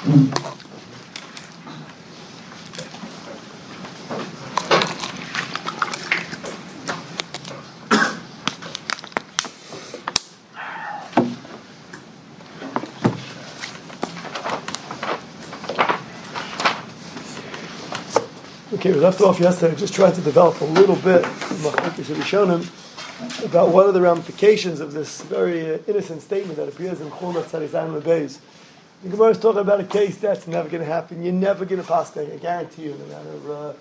Okay, we left off yesterday. Just tried to develop a little bit about what are the ramifications of this very innocent statement that appears in Chumash Tzadizan Lebeis. The Gemara is talking about a case that's never going to happen. You're never going to pass that. I guarantee you. No matter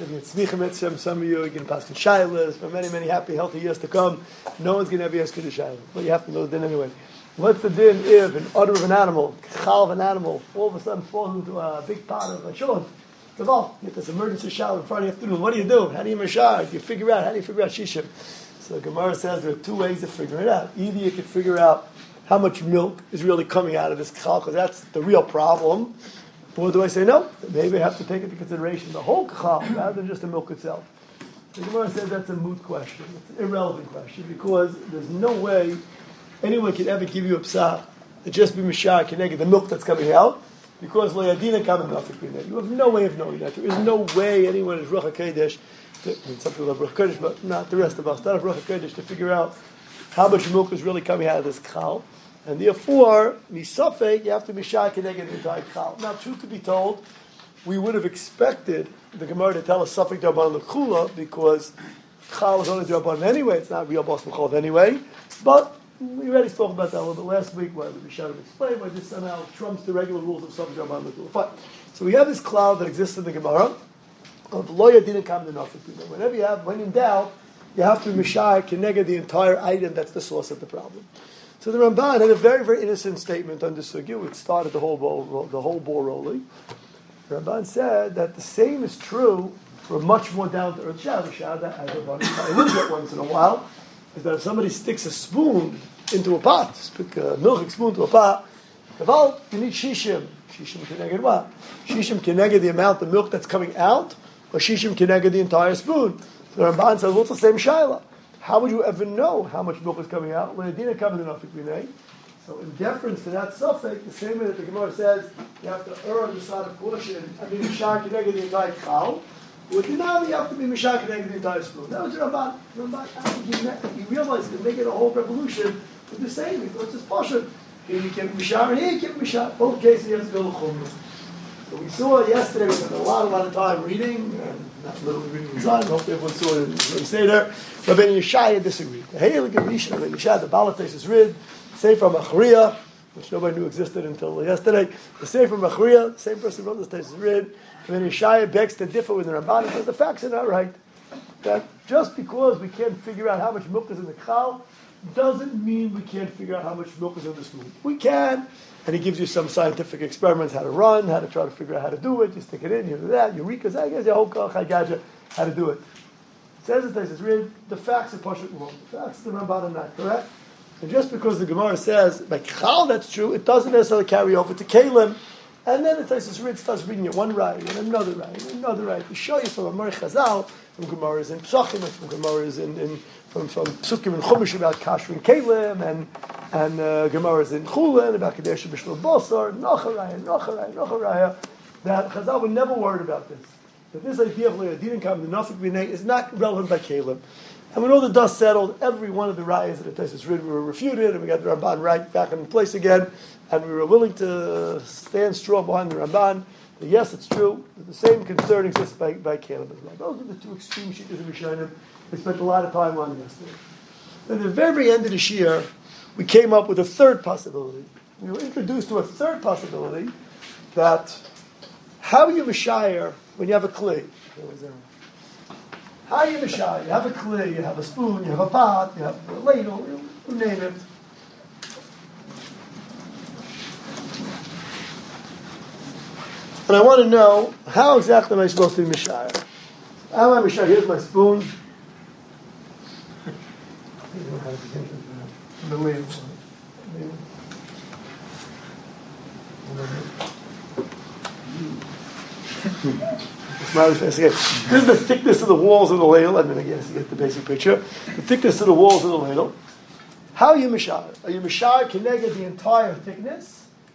some of you are going to pass in Shilas for many, many happy, healthy years to come. No one's going to ever ask you to Shilas, but you have to know the din anyway. What's the din if an udder of an animal, chal of an animal, all of a sudden falls into a big pot of a shulon? You get this emergency shower in Friday afternoon. What do? How do you mashar? How do you figure out shishim? So Gemara says there are two ways of figuring it out. Either you can figure out how much milk is really coming out of this kachal, because that's the real problem. Or do I say no? Maybe I have to take into consideration the whole kachal rather than just the milk itself. The Gemara says that's a moot question. It's an irrelevant question because there's no way anyone can ever give you a psach to just be mashar keneged the milk that's coming out. Because Le'adina Kamen Nafik B'nei. You have no way of knowing that. There is no way anyone is Ruach HaKodesh, some people have Ruach HaKodesh, but not the rest of us, not have Ruach HaKodesh to figure out how much milk is really coming out of this chal. And therefore, misafek, you have to be shy keneged the entire chal. Now, truth to be told, we would have expected the Gemara to tell us safek d'Rabbanan l'chula, because chal is only d'Rabbanan anyway, it's not real bas m'chol anyway, but we already spoke about that a little bit last week, where we should have explained why this somehow trumps the regular rules of Safek Rabban L'Kula. Fine. So we have this cloud that exists in the Gemara of Lo Yadin Kam Nafik. When in doubt, you have to mishai keneged the entire item that's the source of the problem. So the Ramban had a very, very innocent statement on the sugya, which started the whole ball rolling. The Ramban said that the same is true for a much more down to earth shada, as I will get once in a while. Is that if somebody sticks a spoon into a pot, stick a milk spoon into a pot, you need shishim. Shishim keneged what? Shishim keneged the amount of milk that's coming out, or shishim keneged the entire spoon. So the Ramban says, well, it's the same shaila. How would you ever know how much milk is coming out? When it didn't come in Nafik B'nei. So in deference to that suffix, the same way that the Gemara says, you have to err on the side of portion, mishar keneged the entire chal. With Dinah, you have to be Mishak and the entire spoon. That was Ramban. You realize that they get a whole revolution with the same. It's just Pasha. Here you can Mishak, and here you can Mishak. Both cases you have to go to Chumrah. So we saw yesterday, we spent a lot of time reading, and not literally reading inside, hopefully everyone saw it and stay there. Rabbi Yeshaya disagreed. The Heilig Risha, Rabbi Yeshaya, the Balates is Rid, Sefer Machriya, which nobody knew existed until yesterday. The Sefer Machriya, the same person who wrote this text is Rid. When Yeshaya begs to differ with the Ramban, says the facts are not right. That just because we can't figure out how much milk is in the chal, doesn't mean we can't figure out how much milk is in the spoon. We can, and he gives you some scientific experiments, how to run, how to try to figure out how to do it. You stick it in, you do that, Eureka, I guess, how to do it. It says it, says, really, the facts are partially wrong. The facts of the Ramban are not correct. And just because the Gemara says, by chal that's true, it doesn't necessarily carry over to kalim. And then it starts reading it one right and another right and another right to show you from Amar Chazal, from Gemara's in Psachim, and from Gemara's from Psukim and Chumash about Kasher and Kalim, and Gemara's in Chulin about Kadesh B'Shlo Bosar, Nacharaya, that Chazal were never worried about this. That this idea of Le'adin Kam, the Nafik B'nei, is not relevant by Kalim. And when all the dust settled, every one of the rayas that the Taisus read were refuted, and we got the Ramban right back in place again, and we were willing to stand strong behind the Ramban. But yes, it's true. The same concern exists by Caleb as well. Those are the two extreme sheets of Rishonim we spent a lot of time on yesterday. At the very end of this year, we came up with a third possibility. We were introduced to a third possibility that how you mishayir when you have a kli. How you mishayir? You have a kli, you have a spoon, you have a pot, you have a ladle, you name it. And I want to know, how exactly am I supposed to be mishayir? How am I mishayir? Here's my spoon. The ladle. This is the thickness of the walls of the ladle. I mean, I guess you get the basic picture. The thickness of the walls of the ladle. How are you mishayir? Are you mishayir keneged the entire thickness?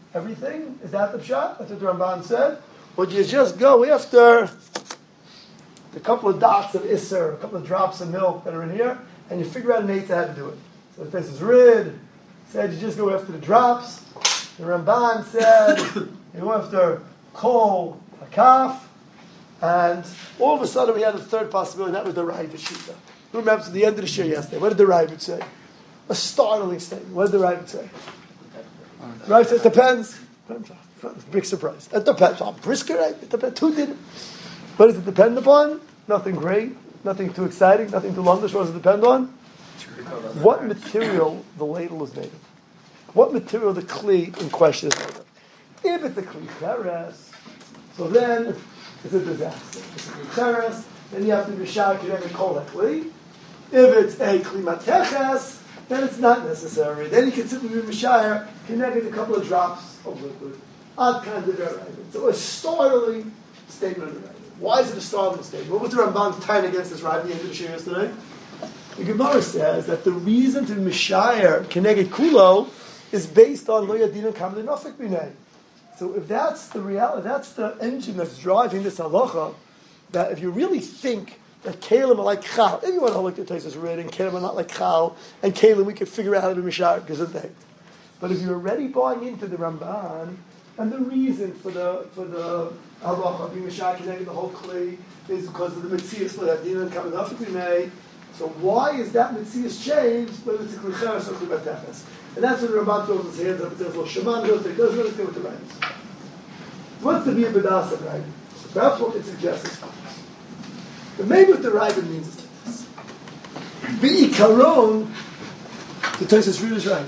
everything? Is that the pshat? That's what the Ramban said? Or do you just go after the couple of dots of Isser, a couple of drops of milk that are in here, and you figure out an eitzah how to do it? So the face is rid, said you just go after the drops. The Ramban said you go after kol, a kaf, and all of a sudden we had a third possibility, and that was the Ravid Shita. Remember to the end of the shir yesterday, what did the Ravid say? A startling statement. What did the Ravid say? Ravid said, it depends. Big surprise. It depends. On brisket, right? It depends. Who did it? What does it depend upon? Nothing great, nothing too exciting, nothing too long. What does it depend on? What material the ladle is made of. What material the kli in question is made of. If it's a kli cheres, so then it's a disaster. If it's a kli cheres, then you have to be mishar and call that kli. If it's a kli mateches, then it's not necessary. Then you can simply be mishar, connect a couple of drops of liquid. Ad kind of right. So a startling statement of the right. Why is it a startling statement? What was the Ramban tying against this right at the end of the shir yesterday? The Gemara says that the reason to mishayir keneged kulo is based on lo yadin and kamei nafik b'nei. So if that's the reality, that's the engine that's driving this halacha, that if you really think that kalim are like chal, if you want to look at Taisus read and kalim are not like chal, and kalim we could figure out how to mishayir because of that. But if you're already buying into the Ramban and the reason for the halacha being mishayir keneged the whole kli is because of the mitzias lo yadin and kamei nafik b'nei. So why is that mitzias changed whether it's a kli cheres or kli mateches? And that's when the Ramban throws his hands up and says, well, Shaman goes there, doesn't really with the right. What's the Bia B'dasa, right? Perhaps what it suggests is but maybe what the Ravid means is like this. Be'ikaron, the Taisus Read is right.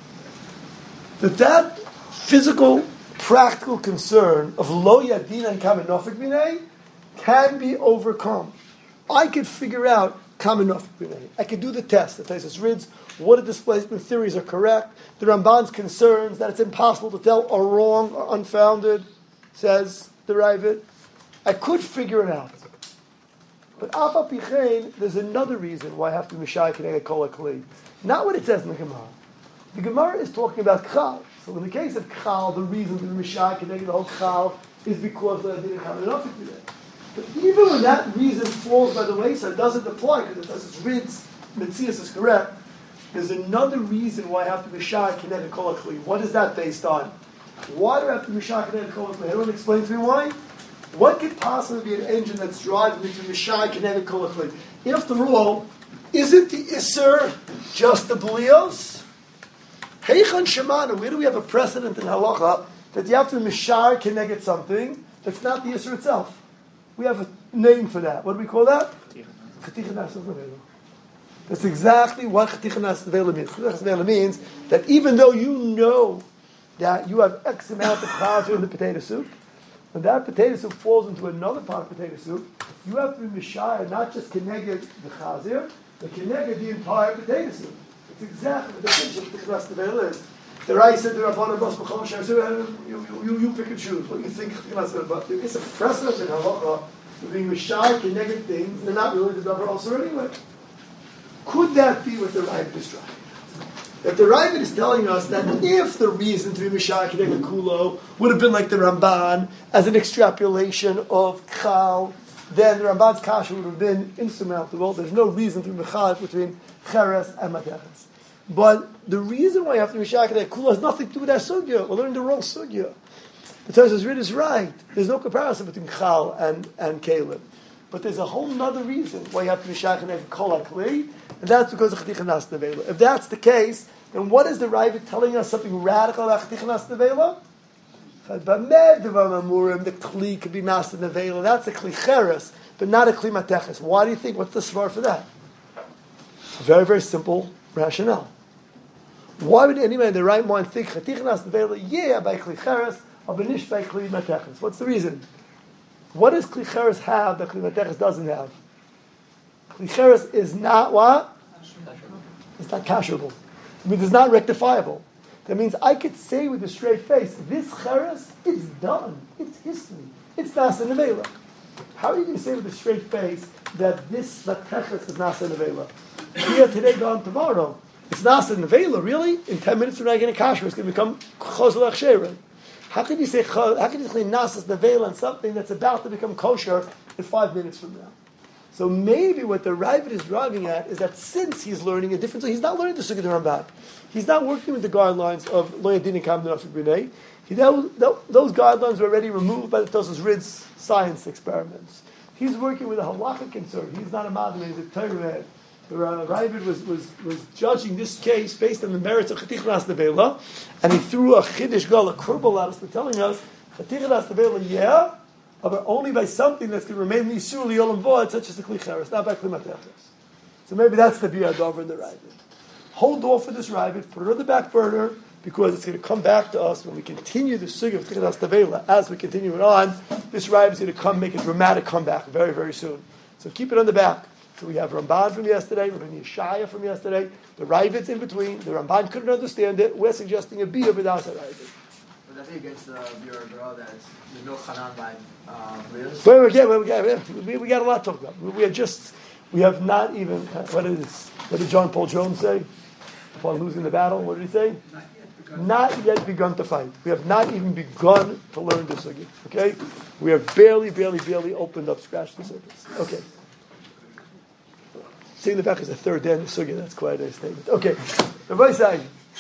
That physical, practical concern of lo yadin and kamei nafik b'nei can be overcome. I could figure out kamei nafik b'nei. I could do the test. The Taisus reads what the displacement theories are correct. The Ramban's concerns that it's impossible to tell are wrong or unfounded, says the Ravid. I could figure it out. But Afa Pichein, there's another reason why I have to mishai keneged kol hakli. Not what it says in the Gemara. The Gemara is talking about chal. So in the case of chal, the reason to mishai keneged the whole chal is because the didn't have enough to do that. But even when that reason falls by the wayside, it doesn't apply because it doesn't rinse. Mitzias is correct. There's another reason why I have to mishai keneged kol hakli. What is that based on? Why do I have to mishai keneged kol hakli? Anyone explain to me why? What could possibly be an engine that's driving me to mishai keneged kol hakli? After all, isn't the Isser just the Blios? Heichan Shemana, where do we have a precedent in Halacha that you have to mishai keneged something that's not the Isser itself? We have a name for that. What do we call that? Chaticha Nas Nevela. That's exactly what Chaticha Nas Nevela means. Chaticha Nas Nevela means that even though you know that you have X amount of chazir in the potato soup, when that potato soup falls into another pot of potato soup, you have to be mishayir, not just keneged the chazir, but keneged the entire potato soup. It's exactly what the definition of the rest of the is. The rice said the Rabbanan Bas B'chol Shar, you pick and choose what you think. But it's a precedent in halacha for being mishayir keneged things. They're not really the davar also anyway. Could that be what the Ravid is driving? That the Ravid is telling us that if the reason to be mishayir keneged kulo would have been like the Ramban as an extrapolation of chal, then the Ramban's kasha would have been insurmountable. There's no reason to be mechalef between cheres and mateches. But the reason why you have to be mishayir keneged kulo has nothing to do with that sugya. We're learning the wrong sugya. The Taisus Read is right. There's no comparison between chal and kalim. But there's a whole other reason why you have to be mishayir keneged kol hakli, and that's because of Chaticha Nas Nevela. If that's the case, then what is the Ravid telling us something radical about Chaticha Nas Nevela? The Kli could be Nas Nevela. That's a Kli Cheres, but not a Kli Mateches. Why do you think? What's the svar for that? Very, very simple rationale. Why would anyone in the right mind think Chaticha Nas Nevela, yeah, by Kli Cheres, or Benish by Kli Mateches? What's the reason? What does Kli Cheres have that Kli Mateches doesn't have? Kli Cheres is not what? It's not kasherable. It means it's not rectifiable. That means I could say with a straight face, this Cheres, it's done. It's history. It's Nasa Nevela. How are you going to say with a straight face that this Mateches is Nasa Nevela? Here today, gone tomorrow. It's Nasa Nevela, really? In 10 minutes from now, getting kasher, it's going to become Chozel Achshera. How can you say nasas nevela on something that's about to become kosher in 5 minutes from now? So maybe what the Ravid is driving at is that since he's learning a different, so he's not learning the Sukkot Ramban. He's not working with the guidelines of Lo Yadin and Kam Nafik B'nei. Those guidelines were already removed by the Tosas Rid's science experiments. He's working with a halachic concern. He's not a madam, he's a Torah. The Ravid was judging this case based on the merits of Chatich Nas Nevela, and he threw a Chiddush Gal, a kurbal at us, to telling us, Chatich Nas Nevela, yeah, but only by something that's going to remain Yisur Li'olam Vo'ed, such as the Kli Cheres, not by Kli Matechas. So maybe that's the Biyad over in the Ravid. Hold off for this Ravid, put it on the back burner, because it's going to come back to us when we continue the Sugya of Chatich Nas Nevela. As we continue it on, this Ravid is going to make a dramatic comeback very, very soon. So keep it on the back. So we have Ramban from yesterday, Rabbi Yeshaya from yesterday, the Ravid's in between. The Ramban couldn't understand it. We're suggesting a Biyah without a Ravid. But I think against the Biyah that there's no Chanan by Blias. We got a lot to talk about. We have not even, what did John Paul Jones say? Upon losing the battle, what did he say? Not yet begun to fight. We have not even begun to learn this again. Okay? We have barely opened up, scratched the surface. Okay. Saying the back is the third day in the sugya. That's quite a statement. Okay, Rabbi Say,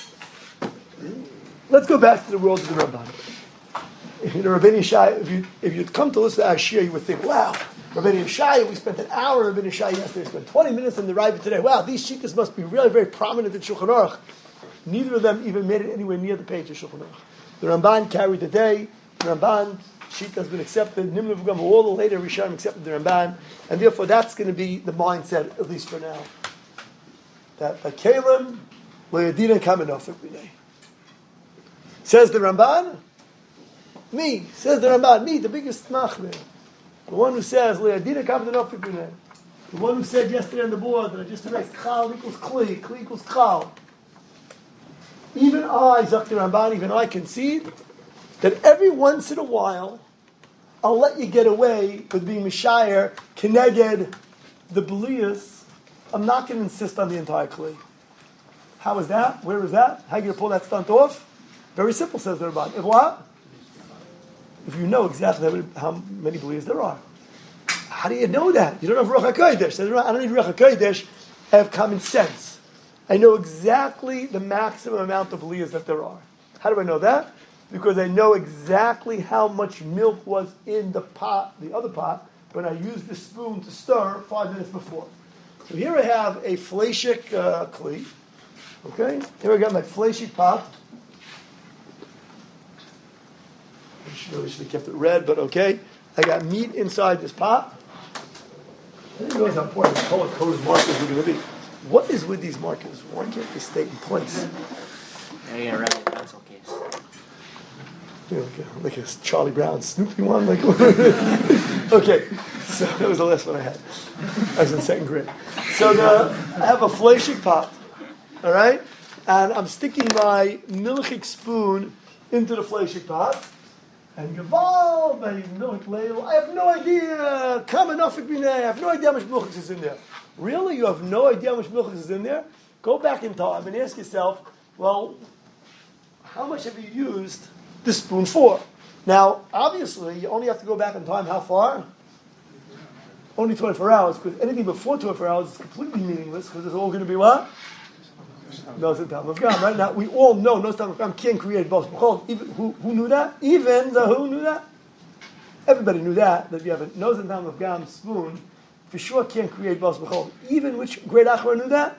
let's go back to the world of the Ramban. Rabbi Yeshaya, if you'd come to listen to Ashir, you would think, wow, Rabbi Yeshaya, we spent an hour in Rabbi Yeshaya yesterday, we spent 20 minutes in the Ravid today. Wow, these shittas must be really very prominent in Shulchan Aruch. Neither of them even made it anywhere near the page of Shulchan Aruch. The Ramban carried the day. The Ramban sheet has been accepted. Nimla V'gam, all the later Rishonim accepted the Ramban, and therefore that's going to be the mindset, at least for now. That by Kalim, Lo Yadin Kamenov every day. Says the Ramban, me, the biggest machmir, the one who says Lo Yadin Kamenov every day, the one who said yesterday on the board that I just erased, Chal equals Kli, Kli equals Chal. Even I, Zakti Ramban, even I concede that every once in a while, I'll let you get away with being Mishayir, Keneged, the Belias. I'm not going to insist on the entire Kli. How is that? Where is that? How are you going to pull that stunt off? Very simple, says the Ramban. If what? If you know exactly how many Belias there are. How do you know that? You don't have Ruach HaKodesh. Says, I don't need Ruach HaKodesh. I have common sense. I know exactly the maximum amount of Belias that there are. How do I know that? Because I know exactly how much milk was in the pot, the other pot, when I used the spoon to stir 5 minutes before. So here I have a fleshik kli. Okay? Here I got my fleshik pot. I really should have kept it red, but okay. I got meat inside this pot. I didn't realize how important color-coded markers were going to be. What is with these markers? Why can't they stay in place? Yeah, you're going to wrap a pencil case. Like a Charlie Brown Snoopy one. Okay, so that was the last one I had. I was in second grade. So I have a fleshik pot, all right? And I'm sticking my milchik spoon into the fleshik pot. And Gaval, my milk ladle, I have no idea. Come enough, I have no idea how much milk is in there. Really? You have no idea how much milk is in there? Go back in time and ask yourself, well, how much have you used this spoon for? Now, obviously, you only have to go back in time how far? Only 24 hours, because anything before 24 hours is completely meaningless, because it's all going to be what? Noz Tam of Gam, right? Now, we all know Noz Tam of Gam can't create both. Even who knew that? Even the who knew that? Everybody knew that if you have a Noz Tam of Gam spoon, for sure can't create both. Even which great Achra knew that?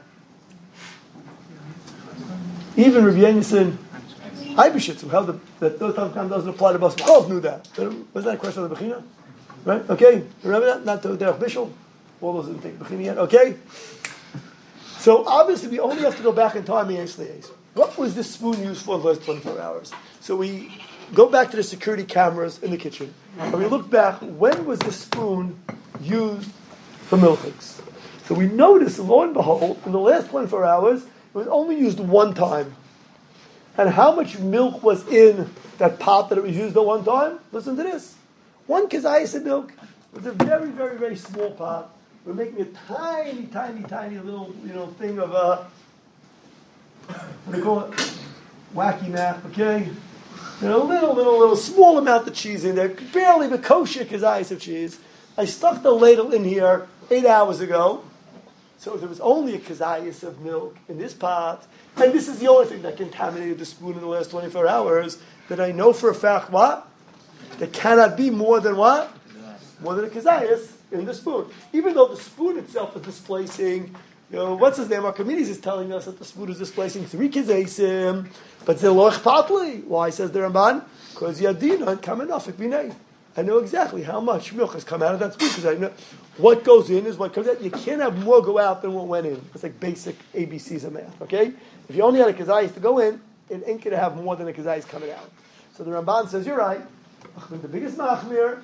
Even Rabbi Yonason Eibeshitz, who held that those Tam doesn't apply to Bas B'chol, knew that. Was that a question of the Bechina? Right? Okay? Remember that? Not to Derech Bishul? All those didn't take Bechina yet. Okay? So obviously we only have to go back in time and answer the Ace. What was this spoon used for the last 24 hours? So we go back to the security cameras in the kitchen, and we look back, when was this spoon used for milchiks? So we notice, lo and behold, in the last 24 hours, it was only used one time. And how much milk was in that pot that it was used at one time? Listen to this. 1 kazayas of milk. It was a very, very, very small pot. We're making a tiny, tiny, tiny little, thing of what do you call it? Wacky math, okay? little small amount of cheese in there, barely the kosher kazayas of cheese. I stuck the ladle in here 8 hours ago. So if there was only a kazayas of milk in this pot, and this is the only thing that contaminated the spoon in the last 24 hours, then I know for a fact what? There cannot be more than what? More than a kazayas in the spoon. Even though the spoon itself is displacing, what's his name? Archimedes is telling us that the spoon is displacing 3 kazasim, but zeloch patli. Why, says the Ramban? Because yadina and kamenafik binay. I know exactly how much milk has come out of that spoon because I know what goes in is what comes out. You can't have more go out than what went in. It's like basic ABCs of math, okay? If you only had a kazayis to go in, it ain't going to have more than a kazayis coming out. So the Ramban says, you're right. The biggest machmir,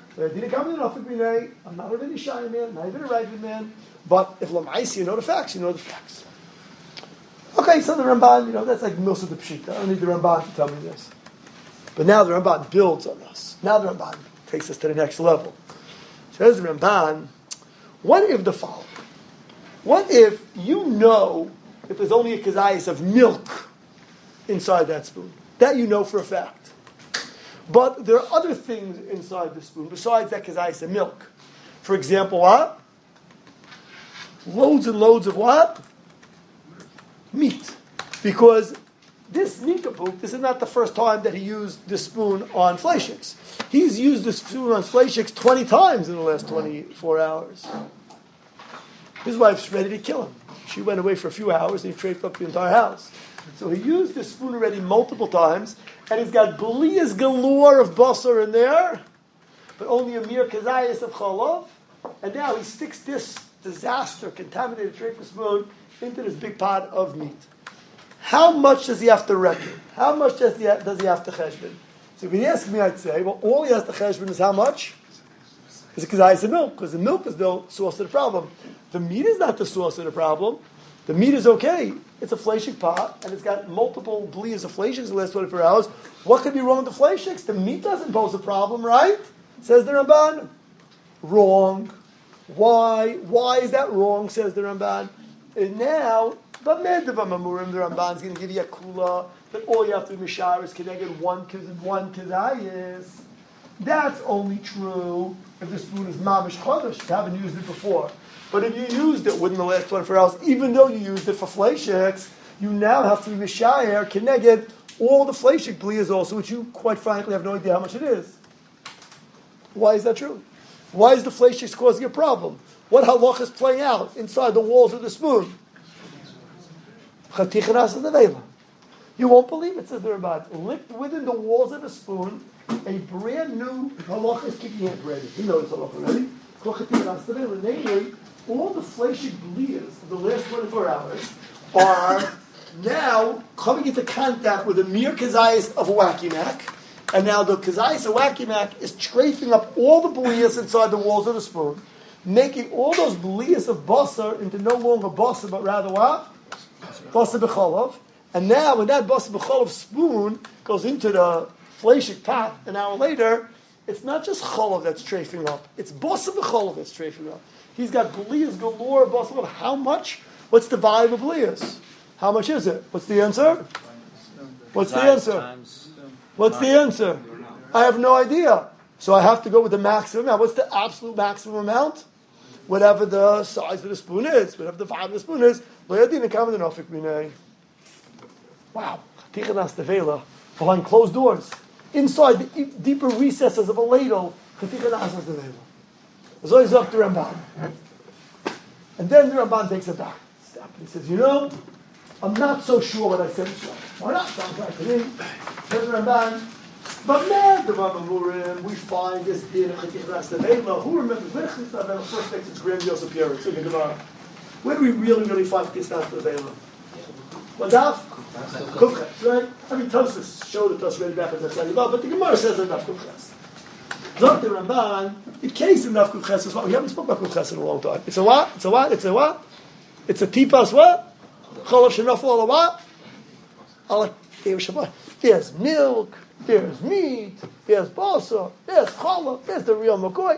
I'm not a really shy man, not even a right man, but if Lamaisi, you know the facts, you know the facts. Okay, so the Ramban, that's like Milsa the Pshita. I don't need the Ramban to tell me this. But now the Ramban builds on us. Now the Ramban takes us to the next level. Says the Ramban, what if the following? What if you know if there's only a kazayas of milk inside that spoon? That you know for a fact. But there are other things inside the spoon besides that kazayas of milk. For example, what? Loads and loads of what? Meat. Because this ninkapuk, this is not the first time that he used this spoon on fleishiks. He's used this spoon on fleishiks 20 times in the last 24 hours. His wife's ready to kill him. She went away for a few hours and he traded up the entire house. So he used this spoon already multiple times, and he's got bliyas galore of basar in there, but only a mere kazayas of chalov. And now he sticks this disaster, contaminated trefa spoon, into this big pot of meat. How much does he have to reckon? How much does he have to cheshbon? So if he asks me, I'd say, well, all he has to cheshbon is how much? Is it kazayas of milk? Because the milk is the source of the problem. The meat is not the source of the problem. The meat is okay. It's a fleshik pot, and it's got multiple bliyas of fleshiks in the last 24 hours. What could be wrong with the fleshiks? The meat doesn't pose a problem, right? Says the Ramban. Wrong. Why? Why is that wrong, says the Ramban? And now, the Ramban is going to give you a kula that all you have to do mishar is connected one kedayis. That's only true if the spoon is mamish chodesh. You haven't used it before. But if you used it within the last 24 hours, even though you used it for fleishiks, you now have to be mishayer, keneged, all the fleishik bliyas also, which you, quite frankly, have no idea how much it is. Why is that true? Why is the fleishiks causing a problem? What halach is playing out inside the walls of the spoon? You won't believe it, says the Ramban. Licked within the walls of the spoon, a brand new halach is kicking in already. He knows halach already. Namely, all the fleshik bliyas of the last 24 hours are now coming into contact with a mere kazayas of a wacky mac, and now the kazayas of wacky mac is tracing up all the bliyas inside the walls of the spoon, making all those bliyas of basar into no longer basar, but rather what? Basar b'cholov. And now when that basar b'cholov spoon goes into the fleshik pot an hour later, it's not just cholov that's tracing up, it's basar b'cholov that's tracing up. He's got bliyas galore, basar. How much? What's the volume of bliyas? How much is it? What's the answer? What's the answer? What's the answer? I have no idea. So I have to go with the maximum amount. What's the absolute maximum amount? Whatever the size of the spoon is, whatever the volume of the spoon is. Wow. Behind closed doors. Inside the deeper recesses of a ladle. So he's up to Ramban. And then the Ramban takes a back step. He says, I'm not so sure what I said. Why not? Sounds right to me. Says the Ramban. But man, the Ramamurim, we find this in who remembers the first takes its grandiose appearance in the Gemara? Where do we really find Kisnas Levela? What daf? Kufches, right? I mean, Tosfos showed it to us right back at the Tzadi, but the Gemara says enough Kufches. Zok the Ramban, the case enough Kufches is what? We haven't spoken about Kufches in a long time. It's a what? It's a what? It's a what? It's a tipas what? Cholav shenafel ala what? Ala Shabbat. There's milk, there's meat, there's balsa, there's cholov, there's the real McCoy.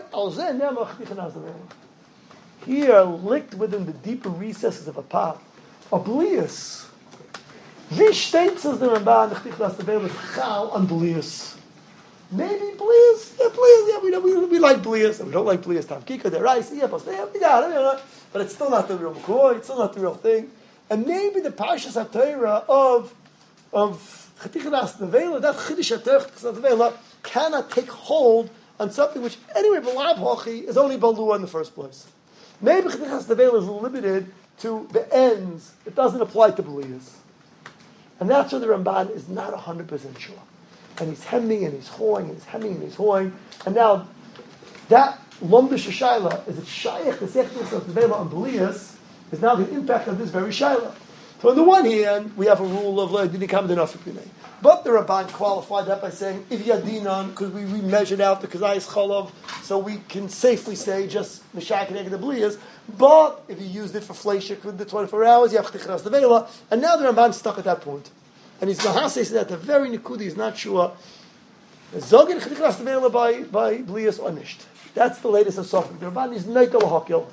Here, licked within the deeper recesses of a pot, a blias. Wie steht says the Ramban, the Chtichnas Nevela is chal on Blias. Maybe Blias, yeah, we like Blias, and we don't like Blias Tam Kika, they're rice, yeah, but we got it, but it's still not the real McCoy, it's still not the real thing. And maybe the Parshas HaTorah of Chtichnas Nevela, that Chiddush HaTorah Nevela, cannot take hold on something which, anyway, B'lav Hochi is only Balua in the first place. Maybe Chtichnas Nevela is limited to the ends, it doesn't apply to Blias. And that's where the Ramban is not 100% sure. And he's hemming and he's hawing, and he's hemming and he's hawing. And now, that Lomdish Shaila, is it Shaykh, the Sechtis of Nevela and Belias, is now the impact of this very Shaila. So on the one hand, we have a rule of Didikam Dinafik. But the Ramban qualified that by saying, if Yadinan, because we measured out the Kazayas Cholov, so we can safely say just Meshach and the Belias. But if you used it for Fleishik with the 24 hours, you have Chtichnas Nevela. And now the Ramban stuck at that point. And he's Mahase that the very Nikudi is not sure. Zogin Chtichnas Nevela by Blias or Nisht. That's the latest of Sofik. The Ramban is Neikel Hakil.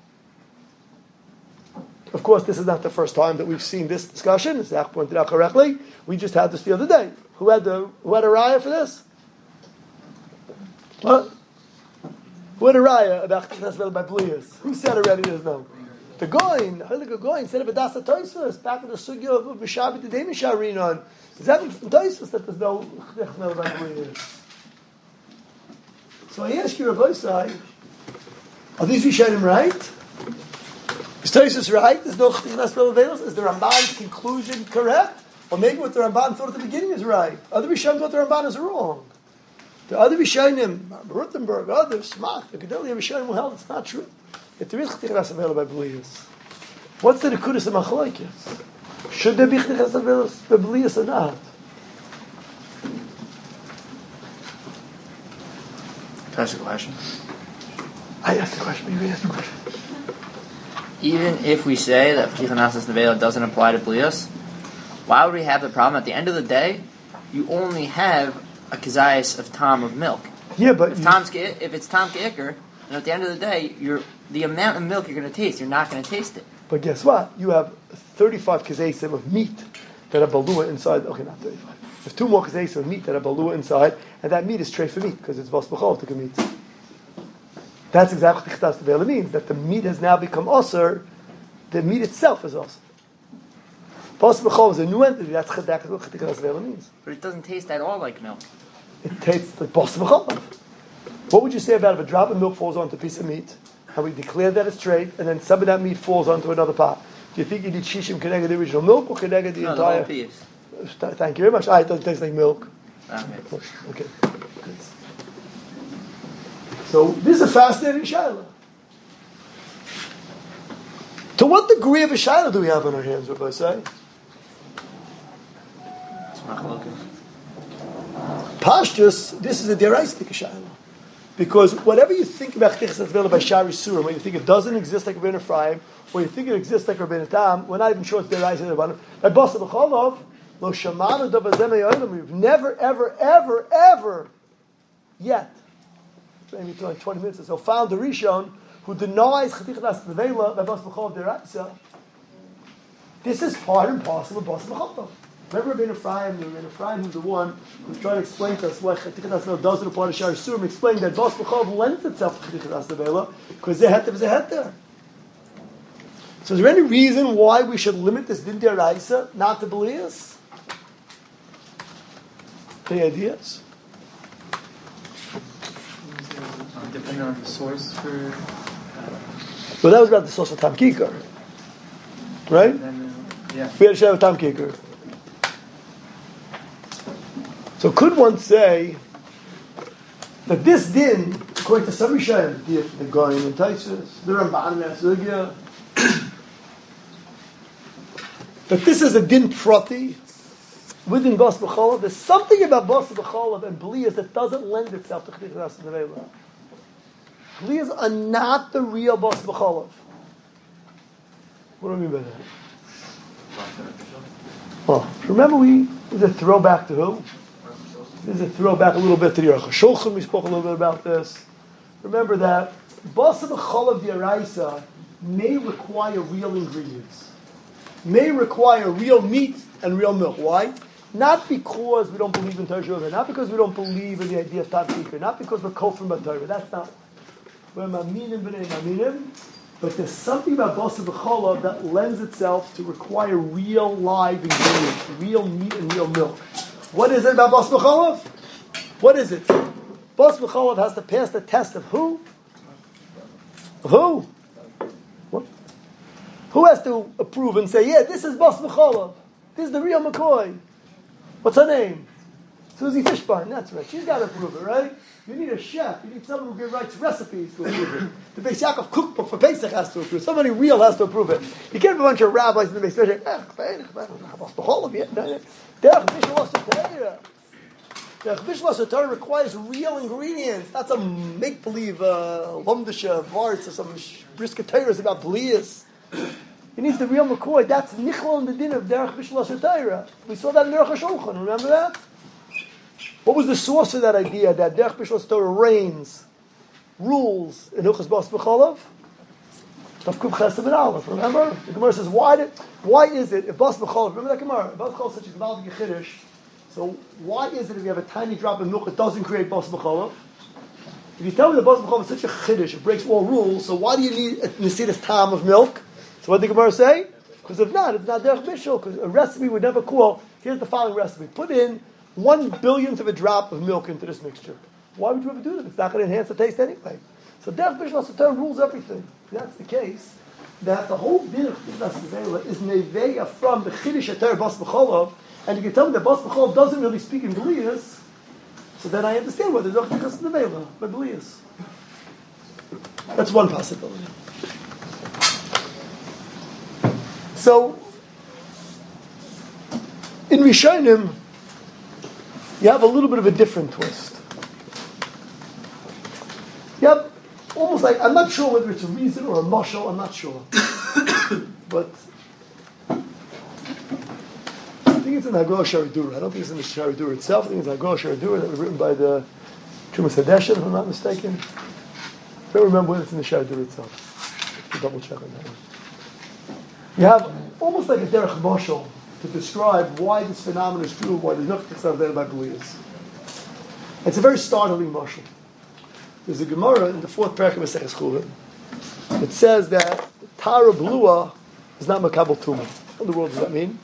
Of course, this is not the first time that we've seen this discussion. Zach pointed out correctly. We just had this the other day. Who had a raya for this? What? Who had a raya about Chtichnas Nevela by Blias? Who said already there's no? The Goin, Heilige Goin, said it B'das HaTosfos, back in the Sugya of B'Shabbat the Demish Arinon. Does that mean from Tosfos that there's no Chtichnas Nevela by Blias? So I ask you, Rabbi Sai, are these Rishonim right? Is Tosfos right? There's no Chtichnas Nevela Velos? Is the Ramban's conclusion correct? Or maybe what the Ramban thought at the beginning is right. Other Rishonim thought the Ramban is wrong. The other Rishonim, Rothenberg, others, Smat, the Gedalia Rishonim who held it's not true. If there is Chtichnas Nevela by Blias, what's the Nekudas of Machlokes? Should there be Chtichnas Nevela by Blias or not? That's the question. I asked the question, maybe you asked the question. Even if we say that Chtichnas Nevela doesn't apply to Blias, why would we have the problem? At the end of the day, you only have a kazayas of tam of milk. Yeah, but if it's tam ke'ikr, and at the end of the day, the amount of milk you're going to taste, you're not going to taste it. But guess what? You have 35 kazesim of meat that have balua inside. Okay, not 35. There's 2 more kazesim of meat that have balua inside, and that meat is trefa meat because it's vas b'chol to meat. That's exactly what Chtichnas Nevela means. That the meat has now become osir. The meat itself is osir. Vas b'chol is a new entity. That's what Chtichnas Nevela means. But it doesn't taste at all like milk. It tastes like vas b'chol. What would you say about if a drop of milk falls onto a piece of meat, and we declare that it's treif, and then some of that meat falls onto another pot? Do you think you need shishim connected the original milk or connected the entire? The whole piece. Thank you very much. It doesn't taste like milk. Okay. So this is a fascinating shaila. To what degree of a shaila do we have on our hands, Rabbi say? It's machlokes. Pashtus, this is a deraistik shaila. Because whatever you think about Chtichnas Nevela by Shari Surim, when you think it doesn't exist like Rabbeinu Ephraim, or you think it exists like Rabbeinu Tam, we're not even sure it's deraistik. By Basa B'cholov, Lo Shamanu Davazem Yodim, we've never, ever yet, maybe like 20 minutes or so, found a Rishon who denies Chtichnas Nevela by Basa B'cholov deraisa. This is part and parcel of Basa B'cholov. Remember Rabbeinu Ephraim who's the one who's trying to explain to us why Chtichnas Nevela doesn't apply to Shari Surim, explained that Bas B'chol lends itself to Chtichnas Nevela because Zehetev is a heter. So is there any reason why we should limit this Din Deraisa not to Belias? Any ideas? Depending on the source for... Well, that was about the source of Tam Kikar. Right? Yeah. We had a share of Tam Kikar. So could one say that this din, according to some Rishonim, the Goyin and Taisus, the Ramban and Asugya, that this is a din prati within Bas B'cholav? There's something about Bas B'cholav and Blias that doesn't lend itself to Chtichnas Nevela. Blias are not the real Bas B'cholav. What do I mean by that? Well, remember there's a throwback to who? There's a throwback a little bit to the Aruch HaShulchan. We spoke a little bit about this. Remember that Basa B'cholav D'Oraisa may require real ingredients. may require real meat and real milk. Why? Not because we don't believe in Torah, not because we don't believe in the idea of Tam Seeker, not because we're kofrim by Torah. That's not. We're maminim b'nei maminim. But there's something about Basa B'Cholov that lends itself to require real live ingredients, real meat and real milk. What is it about Basa B'Cholov? What is it? Basa B'Cholov has to pass the test of who? Who? What? Who has to approve and say, yeah, this is Basa B'Cholov. This is the real McCoy. What's her name? Susie Fishburne. That's right. She's got to approve it, right? You need a chef. You need someone who writes recipes to approve it. The Beis Yaakov cookbook for Pesach has to approve it. Somebody real has to approve it. You can't have a bunch of rabbis in the Beis Yaakov. Derech Bishlas Torah requires real ingredients. Not some make-believe Lomdisha Varts or some briskateiros about Blias. He needs the real McCoy. That's Nichlol in the din of Derech Bishlas Torah. We saw that in Derech HaShulchan. Remember that? What was the source of that idea that Derech Bishlas Torah reigns, rules in Hilchos Bas B'Cholov? Tavkuv Chesed Ben Aleph. Remember? The Gemara says, why is it, if Bas B'Cholov, remember that Gemara, if Bas B'Cholov is such a Gevaldik Chiddush, so why is it if you have a tiny drop of milk, it doesn't create Bas B'Cholov? If you tell me that Bas B'Cholov is such a Chiddush, it breaks all rules, so why do you need a Nesidas Tam of milk? So what did the Gemara say? Because if not, it's not Derech Bishul, because a recipe would never call, here's the following recipe, put in 1/1000th of a drop of milk into this mixture. Why would you ever do that? It's not going to enhance the taste anyway. So Derech Bishlas Torah rules everything. If that's the case, that the whole Derech Bishlas is neveya from the Chiddush Torah Bas B'Cholov, and you can tell me that Bas B'Cholov doesn't really speak in Belias, so then I understand why the Derech Bishlas neveya by Belias. That's one possibility. So in Rishonim, you have a little bit of a different twist. You have almost like, I'm not sure whether it's a reason or a mashal, I'm not sure. But I think it's in the Haggadah Sharidura. I don't think it's in the Sharidura itself. I think it's the Haggadah Sharidura that was written by the Trumas Hadeshin, if I'm not mistaken. I don't remember whether it's in the Sharidura itself. To double check on that one. You have almost like a derech mashal to describe why this phenomenon is true, why there's nothing that's not there by Belias. It's a very startling mashal. There's a Gemara in the 4th parak of Maseches Chulin. It says that Tara Blua is not Makabel Tumah. What in the world does that mean?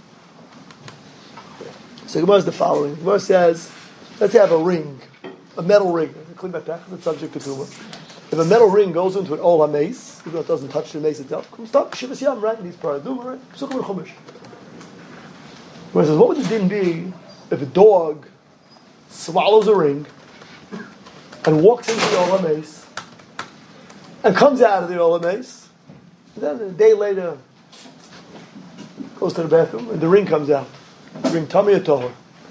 So the Gemara is the following. The Gemara says, let's say I have a ring, a metal ring. It's subject to Tumah. If a metal ring goes into an Ol HaMeis, even though it doesn't touch the mace itself, stop, Shivas Yam, right? And he's Paraduma, right? Psukim and Chumash. Where it says, what would the din be if a dog swallows a ring and walks into the Ol HaMeis and comes out of the Ol HaMeis, and then a day later goes to the bathroom and the ring comes out. The ring Tamei or Tohar?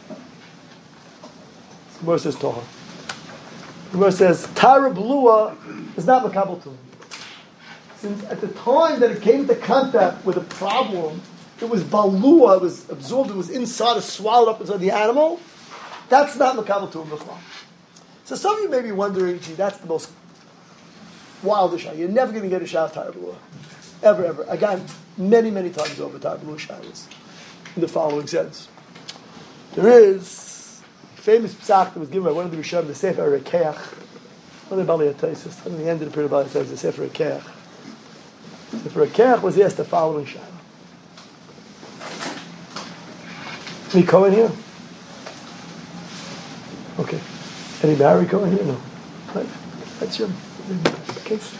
The Gemara says Tohar. The Gemara says Tara Blua is not Makabel Tumah. Since at the time that it came into contact with a problem, it was balua, it was absorbed, it was inside, it swallowed up inside the animal, that's not Makabel Tumah. So some of you may be wondering, gee, that's the most wild shot. You're never going to get a shot of Tara Blua. Ever, ever. I got many, many times over Tara Blua shots in the following sense. There is a famous psak that was given by one of the Rishonim, the Sefer Rekeach. One of the Bali Ataisis, at the end of the period of Bali Ataisis, the Sefer Rekeach. Sefer Rekeach was asked the following shot. Any Kohen here? Okay. Any married Kohen here? No. Right? That's your case.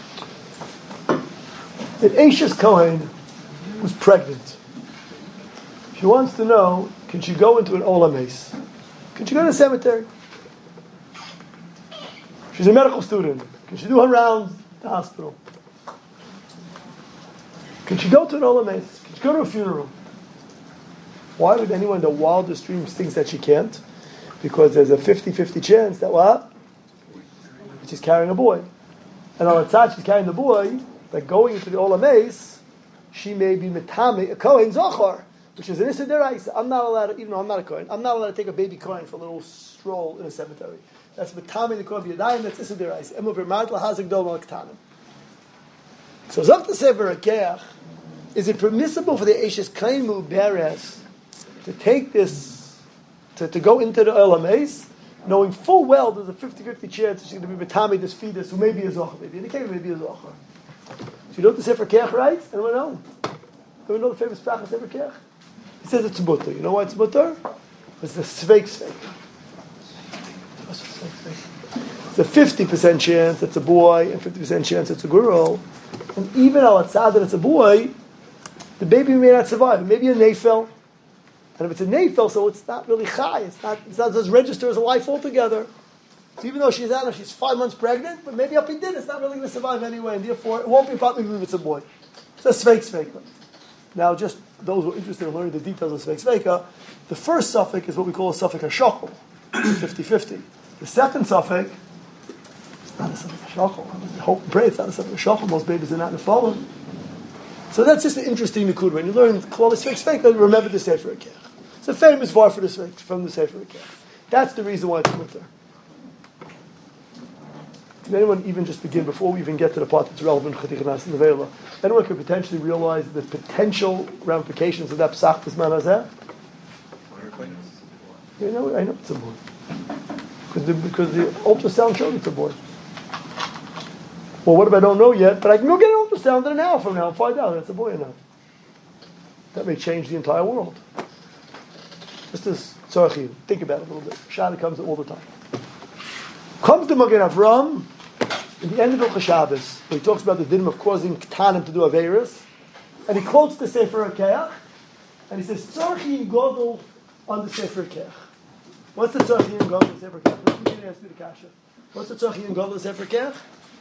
That Ashes Kohen was pregnant. She wants to know, can she go into an Ol HaMeis? Can she go to the cemetery? She's a medical student. Can she do her rounds at the hospital? Can she go to an Ol HaMeis? Can she go to a funeral? Why would anyone in the wildest dreams think that she can't? Because there's a 50-50 chance that what? She's carrying a boy. And on the side she's carrying the boy, by going into the Ol HaMeis, she may be metame, a Kohen Zochar, which is an Issa Deraisa. I'm not allowed to, even though I'm not a Kohen, I'm not allowed to take a baby Kohen for a little stroll in a cemetery. That's metame the Kohen B'yadayim, that's Issa Deraisa. Emo v'martla hazak dol malaktanim. So Zok the Sefer Rekeach, is it permissible for the Eishes Kain Muberes to take this, to go into the Olam Eis, knowing full well there's a 50-50 chance that she's going to be Batami, this fetus, who may be a Zocher, maybe in the cave, maybe a Zocher. So you know what the Sefer Kech writes? Anyone know? Anyone know the famous Prach of Sefer Kech? He says it's mutter. You know why it's mutter? It's the Sveik. It's a 50% chance it's a boy and 50% chance it's a girl. And even al atzad that it's a boy, the baby may not survive. It may be a nefel. And if it's a nefel, so it's not really chai. It's not as register as a life altogether. So even though she's 5 months pregnant, but maybe up he did, it's not really going to survive anyway, and therefore it won't be partly if it's a boy. It's a sveik. Now, just those who are interested in learning the details of sveika, the first suffix is what we call a suffix hashakel, 50-50. The second suffix, it's not a suffix hashakel. I hope and pray it's not a suffix hashakel. Most babies are not in the fallen. So that's just an interesting nikud. When you learn call the sveika, remember the Sefer Kech. It's a famous var for the sveik from the Sefer Kech. That's the reason why it's mutter. Can anyone even just begin, before we even get to the part that's relevant, anyone could potentially realize the potential ramifications of that psach this man has there? I know it's a boy. Because the ultrasound showed it's a boy. Well, what if I don't know yet? But I can go get an ultrasound in an hour from now and find out if it's a boy or not. That may change the entire world. Just as tzorchi, think about it a little bit. Shana comes all the time. Comes to Magen Avram, in the end of Hilchos Shabbos, where he talks about the din of causing Ktanim to do Averis, and he quotes the Sefer HaKeach, and he says, Tzorchi in Godel on the Sefer HaKeach. What's the Tzorchi in Godel on the Sefer HaKeach? Let's begin to ask you the kasha. What's the Tzorchi in Godel on the Sefer HaKeach?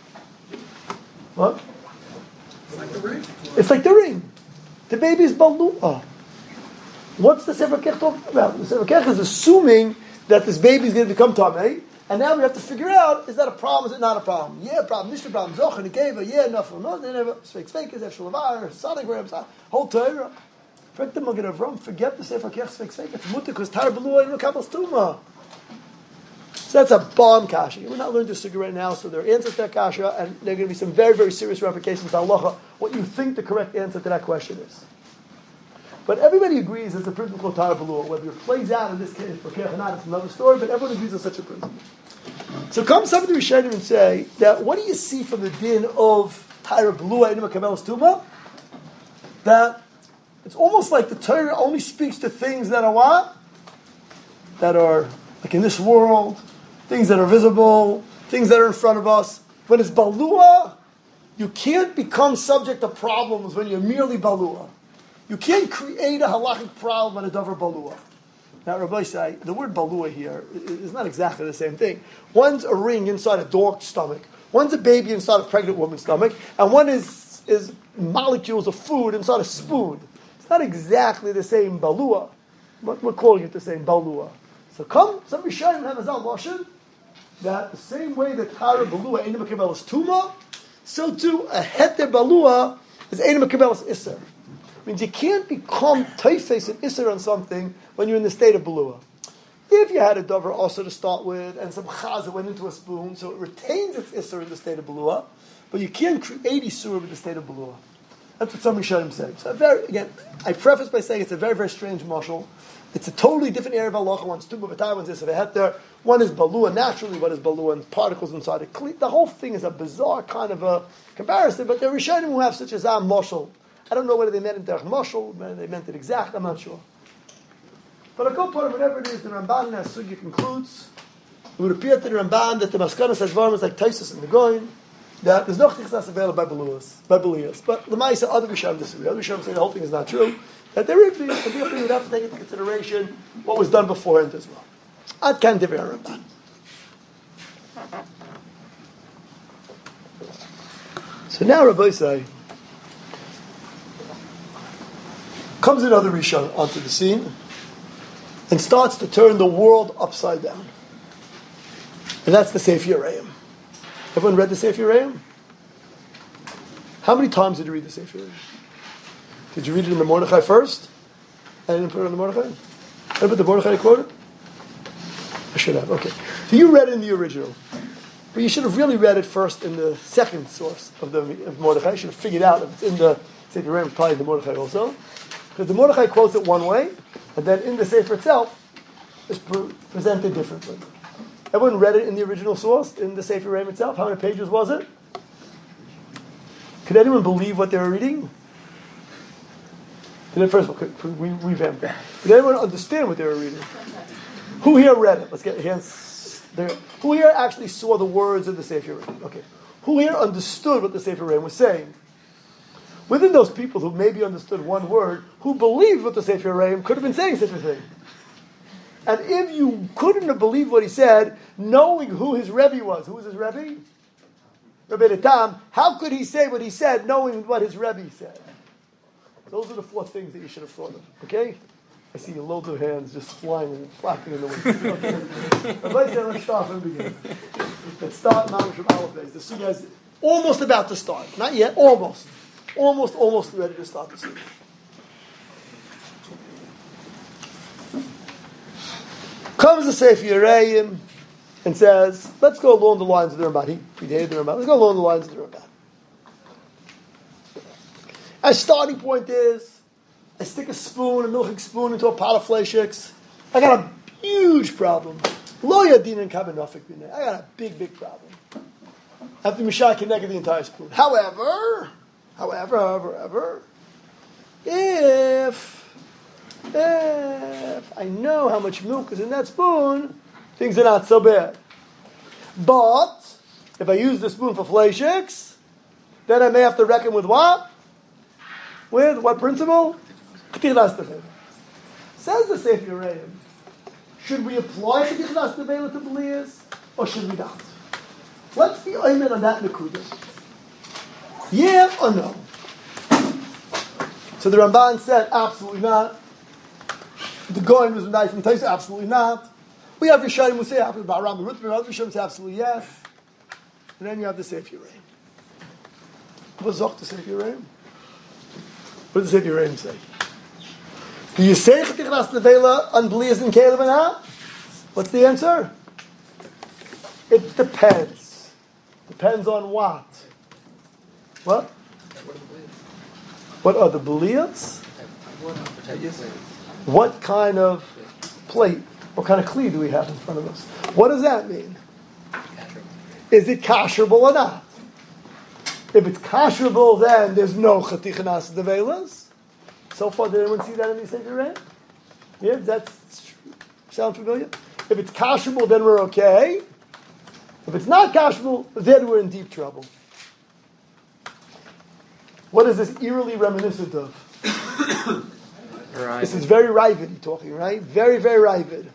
What? It's like the ring. It's like the ring. The baby's Balua. What's the Sefer HaKeach talking about? The Sefer HaKeach is assuming that this baby is going to become Tamei, and now we have to figure out, is that a problem, is it not a problem? Yeah, problem, Mishnah problem, Zoch, Nekeva, yeah, Nafel, no, they never, Sveik, Eshel Levar, Sonic, whole Torah. Forget the Magen Avram, forget the Sefer Kech, Sveik, it's mutter, because Tar Belua, no Kabbal's Tuma. So that's a bomb kasha. We're not learning this right now, so there are answers to that kasha, and there are going to be some very, very serious ramifications to halacha, what you think the correct answer to that question is. But everybody agrees there's a principle called Tara Belua. Whether it plays out in this case for Kech or not, it's another story, but everyone agrees on such a principle. So come some of the Rishonim and say that what do you see from the din of Tara Belua in Makabelas Tuma? That it's almost like the Torah only speaks to things that are what? That are like in this world, things that are visible, things that are in front of us. When it's Balua, you can't become subject to problems when you're merely Balua. You can't create a halachic problem on a davar balua. Now, Rabbi say the word balua here is not exactly the same thing. One's a ring inside a dog's stomach. One's a baby inside a pregnant woman's stomach, and one is molecules of food inside a spoon. It's not exactly the same balua, but we're calling it the same balua. So come, some Rishonim have Azal Moshe that the same way that Tara balua Ein Mekabelas Tuma, so too a heter balua is Ein Mekabelas Isser. Means you can't become teifes and isser on something when you're in the state of belua. If you had a dover also to start with, and some chaz that went into a spoon, so it retains its isser in the state of belua, but you can't create isur with the state of belua. That's what some Rishonim say. So I preface by saying it's a very, very strange mashal. It's a totally different area of halacha. One's tuba v'tai, one's isser v'heter. One is balua naturally, one is balua and particles inside it. The whole thing is a bizarre kind of a comparison, but there are Rishonim who have such as a mashal. I don't know whether they meant it derech mashal, whether they meant it exact, I'm not sure. But a good part of whatever it is, the Ramban in that sugya concludes, it would appear to the Ramban that the Maskanas Advarim is like Taisus and the Goin, that there's no chichsas available by Belias. But the Ma'isa, other Rishonim disagree. Other Rishonim say the whole thing is not true, that there would be, and therefore you would have to take into consideration what was done beforehand as well. Ad kan divrei Ramban. So now Rabbi say, comes another Rishon onto the scene and starts to turn the world upside down. And that's the Sefer Yereim. Everyone read the Sefer Yereim? How many times did you read the Sefer Yereim? Did you read it in the Mordechai first? I didn't put it on the Mordechai? I didn't put the Mordechai quote? I should have, okay. So you read it in the original. But you should have really read it first in the second source of Mordechai. You should have figured out if it's in the Sefer Yereim is probably the Mordechai also, because the Mordechai quotes it one way, and then in the Sefer itself is presented differently. Everyone read it in the original source, in the Sefer Yereim itself. How many pages was it? Could anyone believe what they were reading? First of all, could we revamp that? Did anyone understand what they were reading? Who here read it? Let's get hands there. Who here actually saw the words of the Sefer Yereim? Okay. Who here understood what the Sefer Yereim was saying? Within those people who maybe understood one word, who believed what the Sefer Yereim could have been saying such a thing. And if you couldn't have believed what he said, knowing who his Rebbe was, who was his Rebbe? Rebbe Netam, how could he say what he said, knowing what his Rebbe said? Those are the 4 things that you should have thought of. Okay? I see loads of hands just flying and flapping in the wind. Okay. Let's start from the beginning. Let's start Mamish from Aleph Beis. The Sugya is almost about to start. Not yet, almost. Almost ready to start the Sugya. Comes the Sefer Yereim and says, let's go along the lines of the Ramban. He predated the Ramban. Let's go along the lines of the Ramban. Our starting point is, I stick a milking spoon into a pot of fleischiks. I got a huge problem. Lo yadin and kabenofik b'nei. I got a big problem. I have to mishak connect the entire spoon. However, if I know how much milk is in that spoon, things are not so bad. But if I use the spoon for fleischiks, then I may have to reckon with what? With what principle? Says the Sefer Yereim, should we apply the Tichnas Nevela to Belias, or should we not? Let's be oimed on that Nekuda. Yeah or no? So the Ramban said, absolutely not. The Goyen was nice from Taisa, absolutely not. We have Rishonim who say, about Rambam Ruth, Rishonim say absolutely yes. And then you have the Sefer Yereim. What's Zoch the Sefer Yereim? What does the Sefer Yereim say? Do you say Tichnas Nevela on Belias and Caleb and Ha? What's the answer? It depends. Depends on what? What? What are the Belias? What kind of plate? What kind of kli do we have in front of us? What does that mean? Is it kasherable or not? If it's kasherable, then there's no Tichnas Nevelas. So far, did anyone see that in the Sefer Yereim? Yeah, does that sound familiar? If it's kasherable, then we're okay. If it's not kasherable, then we're in deep trouble. What is this eerily reminiscent of? This is very Ravid talking, right? Very, very Ravid.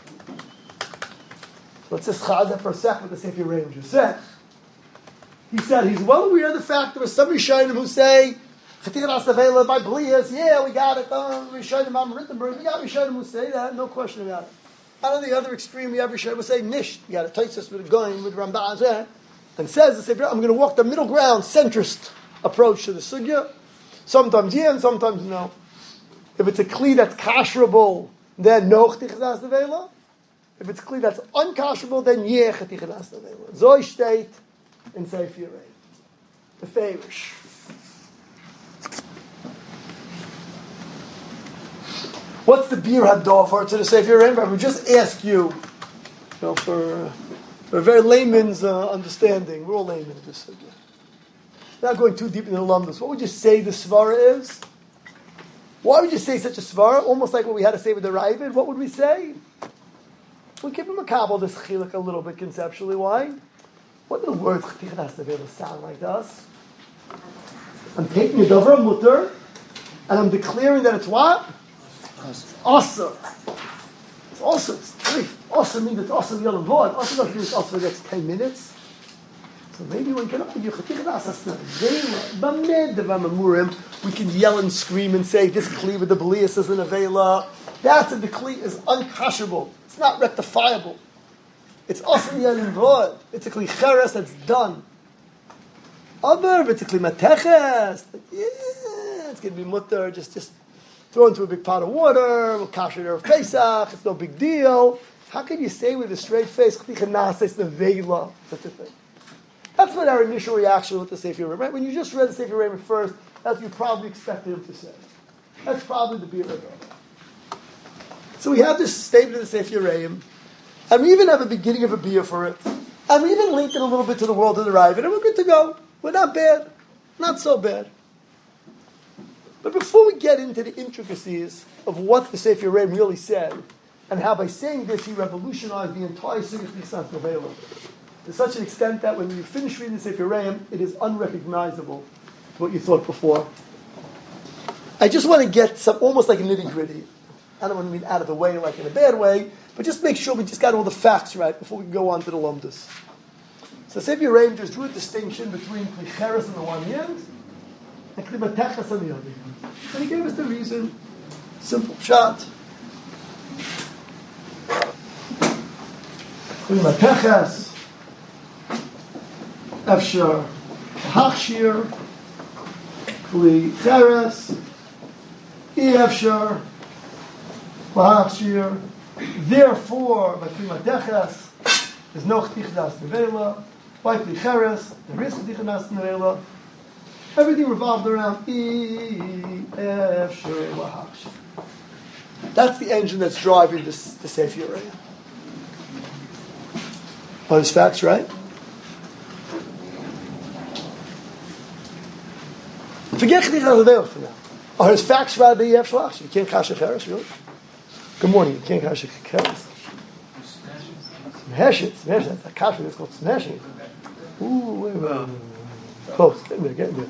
Let's just chazah for a sec what the Sefer Yereim just said. He said he's well aware of the fact there are some Rishonim who say Tichnas Nevela by Belias, yeah, we got it. Rishonim Am Rittenberg, we got Rishonim who say that, no question about it. Out of the other extreme, we have Rishonim who say Nish. You got a Taisus with a Goyen with Ramban, and says the Sefer, I'm going to walk the middle ground, centrist approach to the sugya. Sometimes yeah, and sometimes no. If it's a kli that's kasherable, then no Tichnas Nevela. If it's kli that's unkasherable, then yeah Tichnas Nevela. Zoi steht in Sefer Yereim. The Farish. What's the beer hador for to the Sefer Yereim? I would just ask you, for a very layman's understanding. We're all laymen in this sugya. Not going too deep into the alumnus. What would you say the svara is? Why would you say such a svara? Almost like what we had to say with the Ravid. What would we say? We give him a kabbalah this chiluk a little bit conceptually. Why? What do the words Tichnas Nevela sound like to us? I'm taking a davar mutter, and I'm declaring that it's what? Awesome. It's awesome. It's treif. Awesome means it's awesome yom vod. Awesome doesn't mean it's awesome for the next 10 minutes. So maybe when we can we can yell and scream and say this kli with the Belias is an avela. That's if the kli is unkasherable. It's not rectifiable. It's awesome yom vod. It's a kli cheres that's done. Other, it's a kli mateches. Yeah, it's going to be mutter. Just throw into a big pot of water. We'll kasher there of Pesach. It's no big deal. How can you say with a straight face kli chenas is nevela? Such a thing. That's what our initial reaction with the Sefer Yereim, right? When you just read the Sefer Yereim at first, That's what you probably expected him to say. That's probably the Biur HaGra. So we have this statement of the Sefer Yereim, and we even have a beginning of a Biur for it. And we even linked it a little bit to the world of the Ravid, and we're good to go. We're not bad. Not so bad. But before we get into the intricacies of what the Sefer Yereim really said, and how by saying this he revolutionized the entire Sugyas B'Chnas Nevela, to such an extent that when you finish reading the Sefer Yereim, it is unrecognizable to what you thought before. I just want to get some, almost like a nitty-gritty. I don't want to mean out of the way, like in a bad way, but just make sure we just got all the facts right before we go on to the Lumdus. So Sefer Yereim just drew a distinction between Kli Cheres on the one hand and Kli Matechas on the other hand. And he gave us the reason. Simple shot. Kli Matechas, Efshar, Hachshir, Kli Cheres, Efshar, Hachshir. Therefore, by Kli Matechas, there's no Chtichdas Nevela. By Kli Cheres, there is Chtichdas Nevela. Everything revolved around Efshar Lahachshir. That's the engine that's driving the Sefer Yereim. Are these facts right? Forget Chtichdas Nevela for now. Are his facts right by Efshar Lahachshir? You can't Kasher Cheres, really? Good morning. You can't Kasher Cheres. Smash it. That's a kasha. It's called smashing. Ooh, wait. Close. Get there.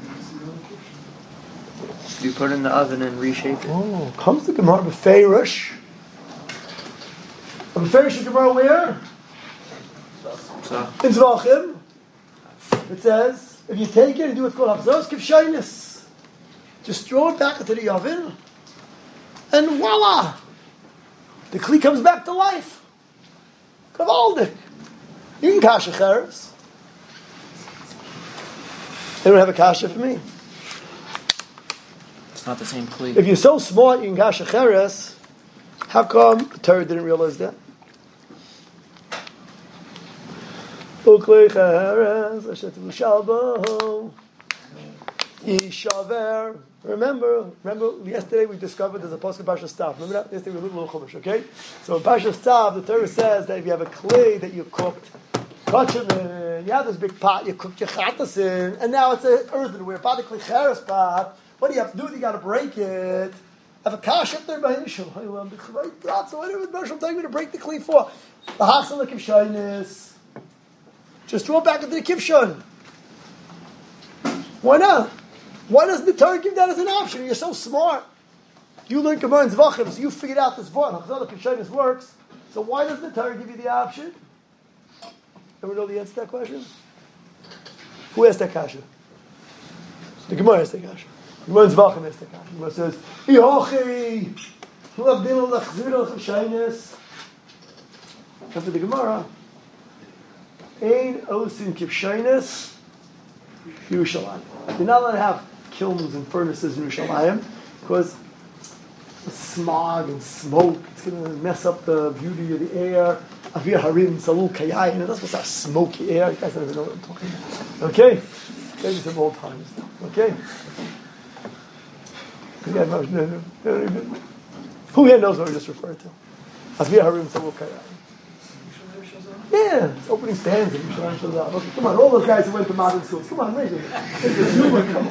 You put it in the oven and reshape it. Oh, comes the Gemara Beferish. Beferish Gemara where? So. In Zvachim. It says, if you take it and do what's called Hachzos Kivshainis, just throw it back into the oven, and voila! The Kli comes back to life. Kavaldik. You can kasha cheres. They don't have a kasha for me. It's not the same Kli. If you're so smart, you can kasha cheres. How come the Torah didn't realize that? Ukli cheres, ashetu shalbo, yishaver. Remember, yesterday we discovered there's a pasuk in Parshas Tzav. Remember that? Yesterday we looked a little chumash, okay? So in Parshas Tzav, the Torah says that if you have a clay that you cooked, kachim, you have this big pot, you cooked your chatas in, and now it's an earthenware pot, a kli cheres pot. What do you have to do? You got to break it. Have a kash up there by Yishul. So what did Moshe tell you to break the kli for? The hachsel kivshainis. Just throw it back into the kivshon. Why not? Why doesn't the Torah give that as an option? You're so smart. You learned Gemara and Zvachim, so you figured out this Vod. Chazal Kivshainis works. So why doesn't the Torah give you the option? Ever know the answer to that question? Who asked that kasha? The Gemara asked that kasha. Gemara and Zvachim asked that kasha. Gemara says, Ihochi, Lavdil Lachzir Kivshainis. And for the Gemara, Ein Osin Kivshainis Yerushalayim. You're not allowed to have kilns and furnaces in Yerushalayim because the smog and smoke, it's going to mess up the beauty of the air. Avir Harim, Salul Kayayin, and that's what's that smoky air. You guys don't even know what I'm talking about. Okay? Maybe some old times. Okay? Who here knows what we just referred to? Avir Harim, Salul Kayayin. Yeah, it's opening stands and Yerushalayim shows up. Okay, come on, all those guys who went to modern schools. Come on, raise it. Come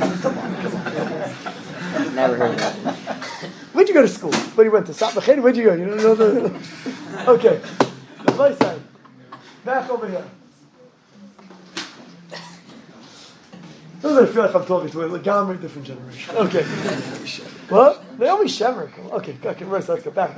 on. Never heard of that. Where'd you go to school? Where you went to? Satmachedi? Where'd you go? You don't know the... Okay. The right side. Back over here. Doesn't feel like I'm talking to a legally different generation. Okay. What? Naomi Shemer. Okay, reverse. Let's go back.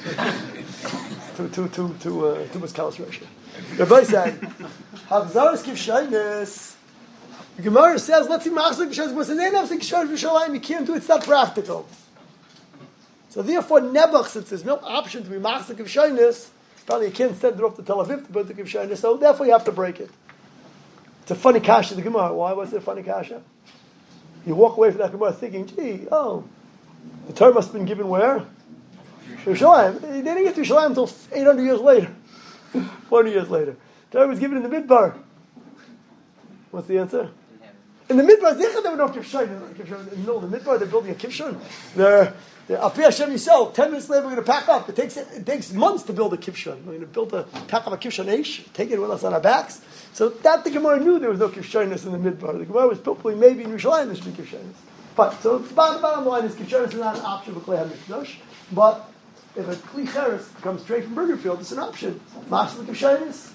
Too much calibration. Rabbi said, "Havzaris kivshainis." The Gemara says, "Let's see machzor kivshainis." But then have kivshainis v'shalayim. You can't do it. It's not practical. So therefore, nebuch, since there's no option to be machzor kivshainis, probably you can't send it off to Tel Aviv to put the kivshainis. So therefore, you have to break it. It's a funny kasha. The Gemara. Why was it a funny kasha? You walk away from that Gemara thinking, "Gee, the Torah must have been given where?" Yerushalayim. They didn't get to Yerushalayim until 800 years later. 400 years later. The Torah was given in the Midbar. What's the answer? In the Midbar, there were no Kivshon. In the middle of the Midbar, they're building a Kivshon. They're Al Pi Hashem Yisrael. 10 minutes later, we're going to pack up. It takes months to build a Kivshon. We're going to pack up a Kivshon Eish, take it with us on our backs. So that the Gemara knew there was no Kivshonis in the Midbar. The Gemara was probably maybe in Yerushalayim there should be Kivshonis. But so the bottom line is Kivshonis is not an option for Klei HaMikdash. But if a Kli Cheres comes straight from Burgerfield, it's an option. Machzor Kivshonis.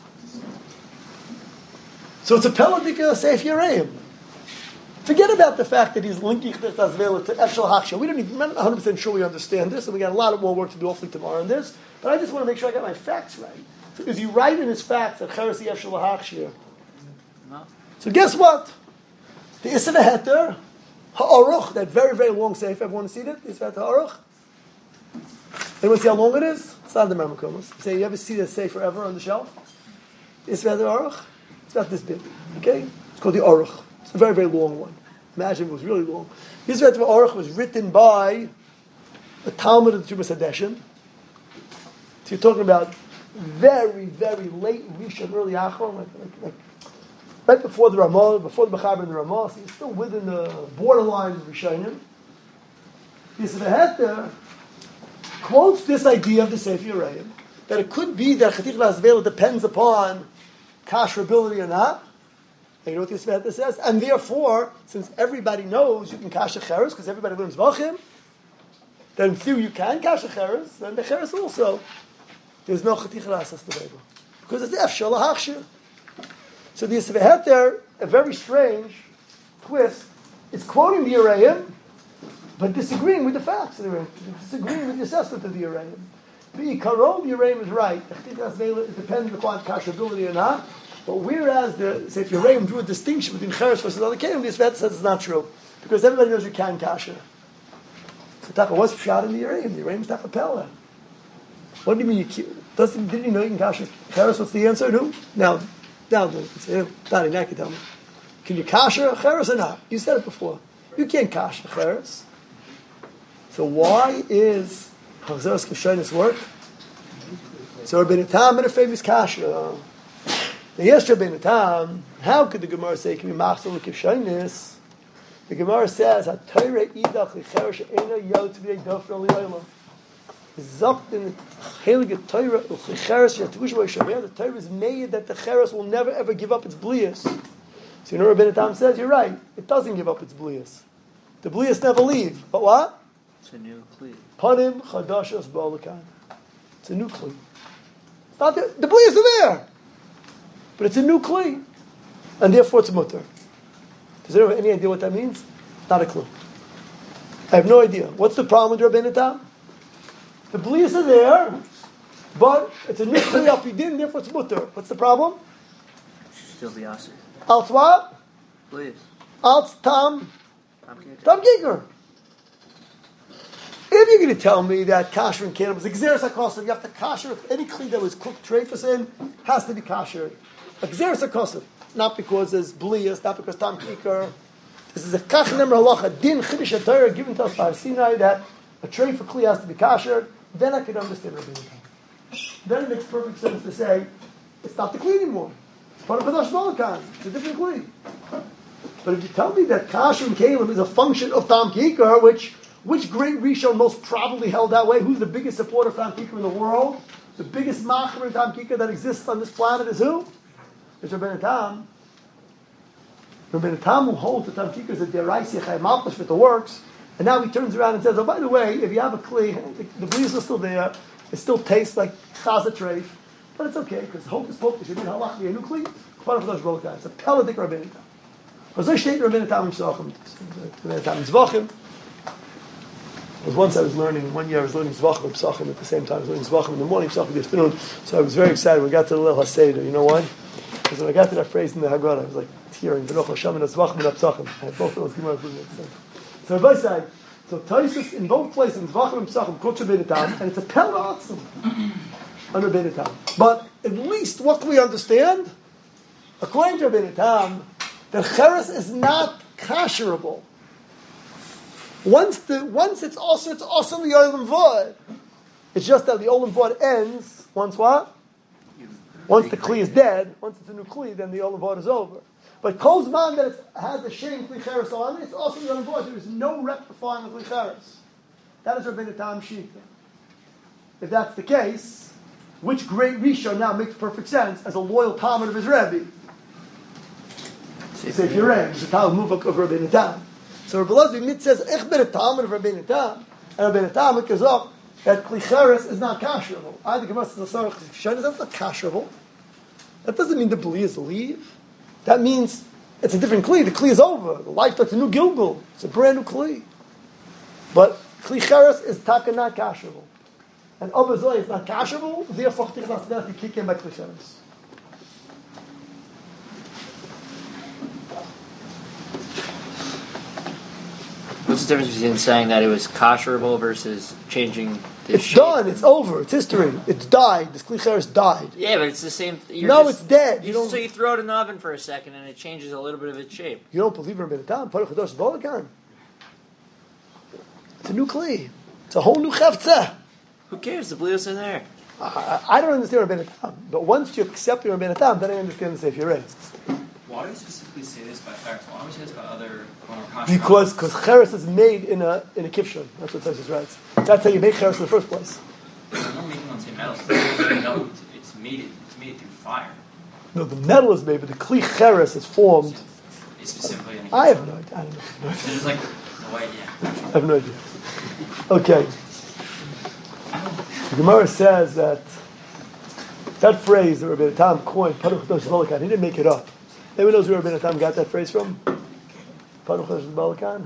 So it's a Peladika Seif Yereim. Forget about the fact that he's linking Chiddush Azvela to Eshel Hachshah. We're not 100% sure we understand this, and we got a lot of more work to do hopefully tomorrow on this. But I just want to make sure I got my facts right. So is he right in his facts that Cheresi Eshel Hachshah? No. So guess what? The Issa Heter, Ha'aruch, that very, very long seif. Everyone see it? Issa Ha'aruch? Anyone see how long it is? It's not the Mermakomas. Say, you ever see the sefer ever on the shelf? Issa Ha'aruch? It's not this big. Okay? It's called the Aruch. It's a very, very long one. Imagine if it was really long. Yisrael Aruch was written by the Talmud of the Tumas Hadeshim. So you're talking about very, very late Rishon, early Achron, like right before the Ramah, before the Mechaber and the Ramah. So you're still within the borderline of Rishonim. Yisrael Heter quotes this idea of the Sefer Yereim, that it could be that Chetich Lasvela depends upon kashrability or not. And you know what this Sveta says? And therefore, since everybody knows you can kasher cheres, because everybody learns vachim, then through you can kasher cheres, then the cheres also. There's no chetich rasas to Beba. Because it's efshal hachshir. So the Yisrael Heter, a very strange twist, is quoting the Yereim, but disagreeing with the facts of the Yereim, disagreeing with the assessment of the Yereim. The Ikaron, the Yereim is right. The chetich rasvela is dependent upon kashrability or not. But whereas say if Yereim drew a distinction between Cheres versus other Kelim, this vet says it's not true. Because everybody knows you can kasher. So Taka, what's shot in the Yereim? The Yereim is Takapella. What do you mean didn't you know you can kasher Cheres? What's the answer? No? Now Danny, now you tell me. Can you kasher Cheres or not? You said it before. You can't kasher Cheres. So why is Chazos Kishonis work? So Rabbeinu Tam in a famous kasher. Yes, Rabbeinu Tam, how could the Gemara say can be machzor l'kivshonis? The Gemara says, "HaTorah idach l'cheresh she'ena yod tzviyei dofra li'olam." Zokt in the heilige Torah l'cheresh she'atush v'yishamer. The Torah is made that the cheres will never ever give up its blias. So you know, Rabbeinu Tam says, you're right. It doesn't give up its blias. The blias never leave. But what? It's a new kli. Panim chadashos ba'olakan. It's a new kli. It's not there. The blias are there. But it's a new kli, and therefore it's mutter. Does anyone have any idea what that means? Not a clue. I have no idea. What's the problem with Rabbeinu Tam? The blias are there, but it's a new kli al pidin, therefore it's mutter. What's the problem? Still the aser. Alt what? Please. Alt tam Tam giger. If you're going to tell me that kasher and cannabis, exeris hakosav, you have to kasher any kli that was cooked treifas in has to be kasher. Exeris hakosav, not because there's blias, not because tam kikar. This is a kachnem halacha din chiddush HaTorah given to us by Sinai that a treifa kli has to be kasher. Then I can understand Rabbeinu Tam. Then it makes perfect sense to say it's not the kli anymore. It's part of Chadash Balakan. It's a different kli. But if you tell me that kasher and kalim is a function of tam kikar, which great Rishon most probably held that way? Who's the biggest supporter of Tam Kikar in the world? The biggest macher in Tam Kikar that exists on this planet is who? It's Rabbeinu Tam. Rabbeinu Tam who holds the Tam Kikar is a deraisa chayim malchus with the works, and now he turns around and says, oh, by the way, if you have a kli, the blias are still there, it still tastes like chazat treif, but it's okay, because hocus pocus, you need halach, you new kli, it's a peladik Rabbeinu Tam. Because I state Rabbeinu Tam in Tzvachim, Rabbeinu Tam in Tzvachim. Once I was learning, one year I was learning Zvachim and Psachim at the same time. I was learning Zvachim in the morning, Psachim in the afternoon. So I was very excited. We got to the Leil HaSeder. You know why? Because when I got to that phrase in the Haggadah, I was like tearing. Baruch Hashem and Zvachim and Psachim. I had both of those Gemaras with me at the same time. So Rabbi said, so Taisus in both places, in Zvachim and Psachim, quotes Rabbeinu Tam, and it's a Pella Atzim on Rabbeinu Tam. But at least what we understand, according to Rabbeinu Tam, that Cheres is not kasherable. Once it's also the Olam Vod. It's just that the Olam Vod ends once what? Once the Kli is dead. Once it's a new Kli, then the Olam Vod is over. But Kozman that it has the shame klicheres on it, it's also going to there is no rectifying of klicheres. That is Rabbeinu Tam Shita. If that's the case, which great Rishon now makes perfect sense as a loyal Talmud of his Rebbe? Seif Yerei, the Talmud of Rabbeinu Tam. So Rabbi Elazar Mit says, "Ich bin a Talmud of Rabbeinu Tam," and Rabbeinu Tam goes up that klicheres is not kasherable. I think Gemara says that's not kasherable. That doesn't mean the bli is leave. That means it's a different kli. The kli is over. The life starts a new Gilgul. It's a brand new kli. But klicheres is taka not kasherable. And Abazoi is not kasherable, therefore Tichnas you kick in by klicheres. What's the difference between saying that it was kosherable versus changing the It's shape? done. It's over. It's history. It's died. This klicheres died. Yeah, but it's the same. It's dead. So you throw it in the oven for a second and it changes a little bit of its shape. You don't believe in Rabbeinu Tam? Paruch Hadosh Bolakan. It's a new kli. It's a whole new chavtzeh. Who cares? The blios are there. I don't understand Rabbeinu Tam, but once you accept your Rabbeinu Tam, then I understand the Seif Yerei. Why do you specifically say this by Cheres? Why don't we say this by other Because Cheres is made in a kivshon. That's what Tosfos writes. That's how you make Cheres in the first place. I'm not making on same metal. It's made through fire. No, the metal is made, but the kli Cheres is formed. It's specifically. I have no idea. I don't know. So there's like no way. Yeah. I have no idea. Okay. The Gemara says that phrase that Rabbeinu Tam coined, Paruch Hadosh Bolakan, he didn't make it up. Anyone knows where Rabbeinu Tam got that phrase from? Paruch Hadosh Bolakan?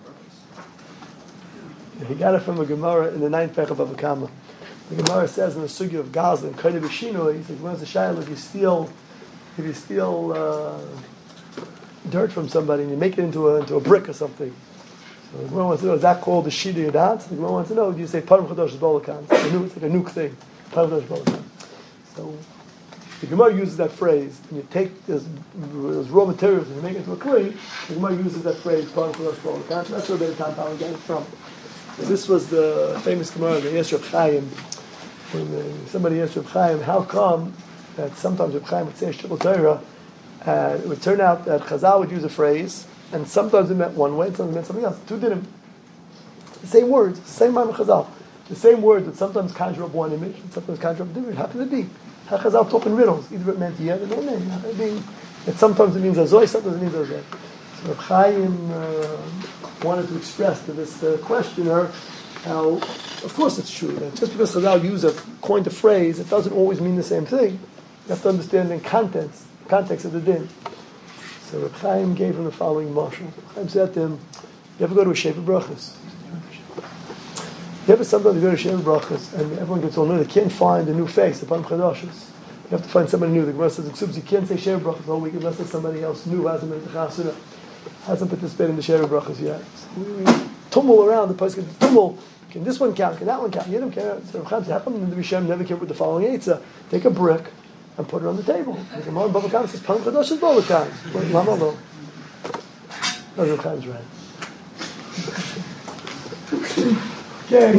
He got it from a Gemara in the 9th Pech of Bava Kama. The Gemara says in the Sugya of Gaza, in Kaida B'Shinoi, he says, "Where's the Shaila? If you steal dirt from somebody and you make it into a brick or something." So the Gemara wants to know, is that called the Shida Yadat? So the Gemara wants to know, do you say Paruch Hadosh Bolakan? It's like a nuke thing. Paruch Hadosh Bolakan. So the Gemara uses that phrase, and you take those raw materials and you make it into a kli. The Gemara uses that phrase, Paruch Hadosh Bolakan. That's where Rabbeinu Tam got it from. This was the famous Gemara, the Yesher Chaim. When somebody asked Reb Chaim, how come that sometimes Reb Chaim would say Shibul Torah, and it would turn out that Chazal would use a phrase, and sometimes it meant one way, and sometimes it meant something else. Two didn't. The same words, same Ma'am Chazal. The same words would sometimes conjure up one image, and sometimes conjure up a different. How can it be? How Chazal talk in riddles? Either it meant yet or no name. How can it be? That sometimes it means Azoi, sometimes it means Azoi. So Reb Chaim wanted to express to this questioner how, of course it's true, that just because Chazal coined a phrase, it doesn't always mean the same thing. You have to understand in context of the din. So Reb Chaim gave him the following mashal. Reb Chaim said to him, you ever go to a Shever Brachas? You ever sometimes go to Shever Brachas and everyone gets all new, they can't find a new face upon Chadashis. You have to find somebody new. The Gemara says, you can't say Shever Brachas all week unless there's somebody else new who hasn't been to Chasana, hasn't participated in the Shever Brachas yet. So we tumble around, the place gets tumble. Can this one count? Can that one count? You don't care. So Reb Chaim said, how come the Rishonim never came with the following eitzah? Take a brick and put it on the table. The Gemara in Bava Kama says, Paruch Hadosh Bolakan. Lama lo. No, Reb Chaim's right. Okay.